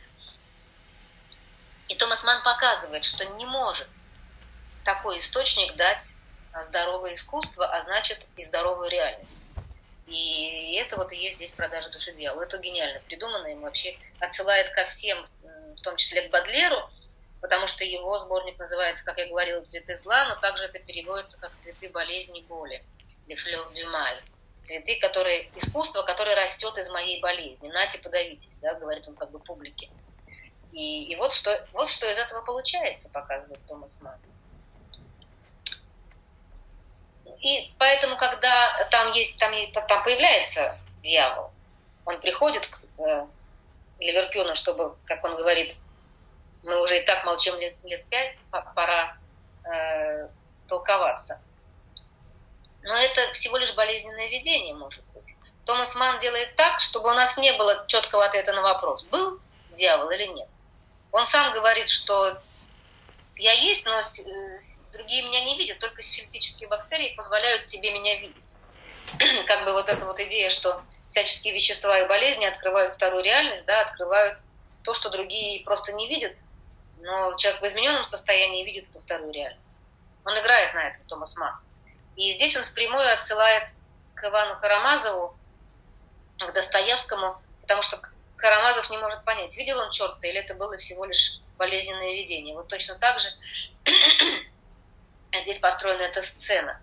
И Томас Манн показывает, что не может такой источник дать здоровое искусство, а значит и здоровую реальность. И это вот и есть здесь продажа души дьявола. Это гениально придумано, им вообще отсылает ко всем, в том числе к Бодлеру, потому что его сборник называется, как я говорила, «Цветы зла», но также это переводится как «Цветы болезни и боли», «Les fleurs du mal». Цветы, которые, искусство, которое растет из моей болезни. Нате, подавитесь, да, говорит он как бы публике. И, и вот, что, вот что из этого получается, показывает Томас Манн. И поэтому, когда там, есть, там, там появляется дьявол, он приходит к э, Ливерпюну, чтобы, как он говорит, мы уже и так молчим лет, лет пять, пора э, толковаться. Но это всего лишь болезненное видение, может быть. Томас Манн делает так, чтобы у нас не было четкого ответа на вопрос, был дьявол или нет. Он сам говорит, что я есть, но другие меня не видят, только сифилитические бактерии позволяют тебе меня видеть. Как бы вот эта вот идея, что всяческие вещества и болезни открывают вторую реальность, да, открывают то, что другие просто не видят, но человек в измененном состоянии видит эту вторую реальность. Он играет на этом, Томас Манн. И здесь он впрямую отсылает к Ивану Карамазову, к Достоевскому, потому что Карамазов не может понять, видел он черта или это было всего лишь болезненное видение. Вот точно так же здесь построена эта сцена.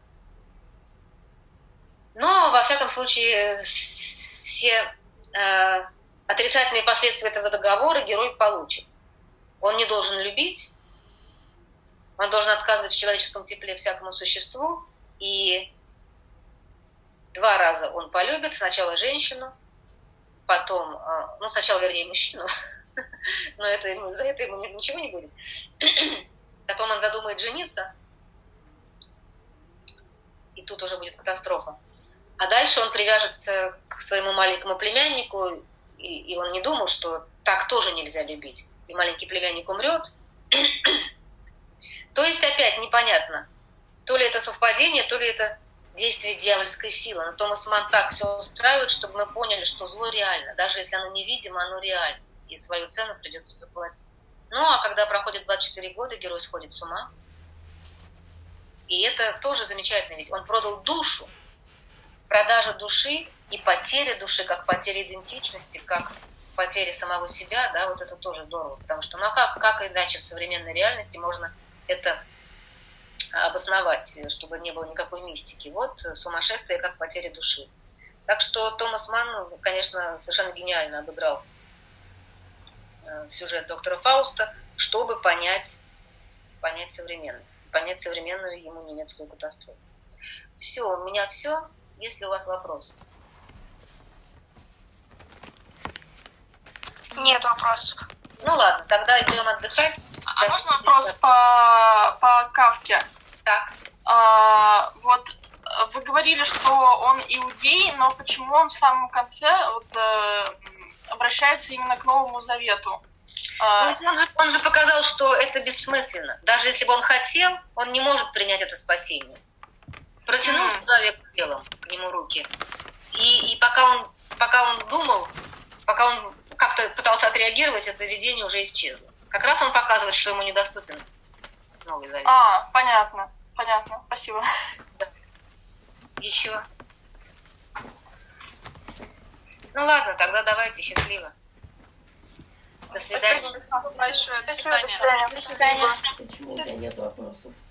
Но, во всяком случае, все э, отрицательные последствия этого договора герой получит. Он не должен любить, он должен отказывать в человеческом тепле всякому существу, и два раза он полюбит, сначала женщину, потом, ну, сначала, вернее, мужчину, но это ему, за это ему ничего не будет. Потом он задумает жениться, и тут уже будет катастрофа. А дальше он привяжется к своему маленькому племяннику, и, и он не думал, что так тоже нельзя любить. И маленький племянник умрет. То есть опять непонятно, то ли это совпадение, то ли это действие дьявольской силы. Но Томас Манн так все устраивает, чтобы мы поняли, что зло реально. Даже если оно невидимо, оно реально. И свою цену придется заплатить. Ну, а когда проходит двадцать четыре года, герой сходит с ума. И это тоже замечательно, ведь он продал душу. Продажа души и потеря души, как потеря идентичности, как потеря самого себя, да, вот это тоже здорово. Потому что, ну а как, как иначе в современной реальности можно это обосновать, чтобы не было никакой мистики? Вот сумасшествие как потеря души. Так что Томас Манн, конечно, совершенно гениально обыграл сюжет доктора Фауста, чтобы понять, понять современность, понять современную ему немецкую катастрофу. Все, у меня все. Есть ли у вас вопросы? Нет вопросов. Ну ладно, тогда идем отдыхать. А да, можно вопрос по, по Кафке? Так. А, вот вы говорили, что он иудей, но почему он в самом конце вот, э, обращается именно к Новому Завету? А... Он, же, он же показал, что это бессмысленно. Даже если бы он хотел, он не может принять это спасение. Протянул mm. человек белым к нему руки. И, и пока, он, пока он думал, пока он как-то пытался отреагировать, это видение уже исчезло. Как раз он показывает, что ему недоступен Новый Завет. А, понятно, понятно. Спасибо. Да. Еще. Ну ладно, тогда давайте, счастливо. До свидания. Спасибо большое. До Спасибо, свидания. до свидания. Почему у тебя нет вопросов?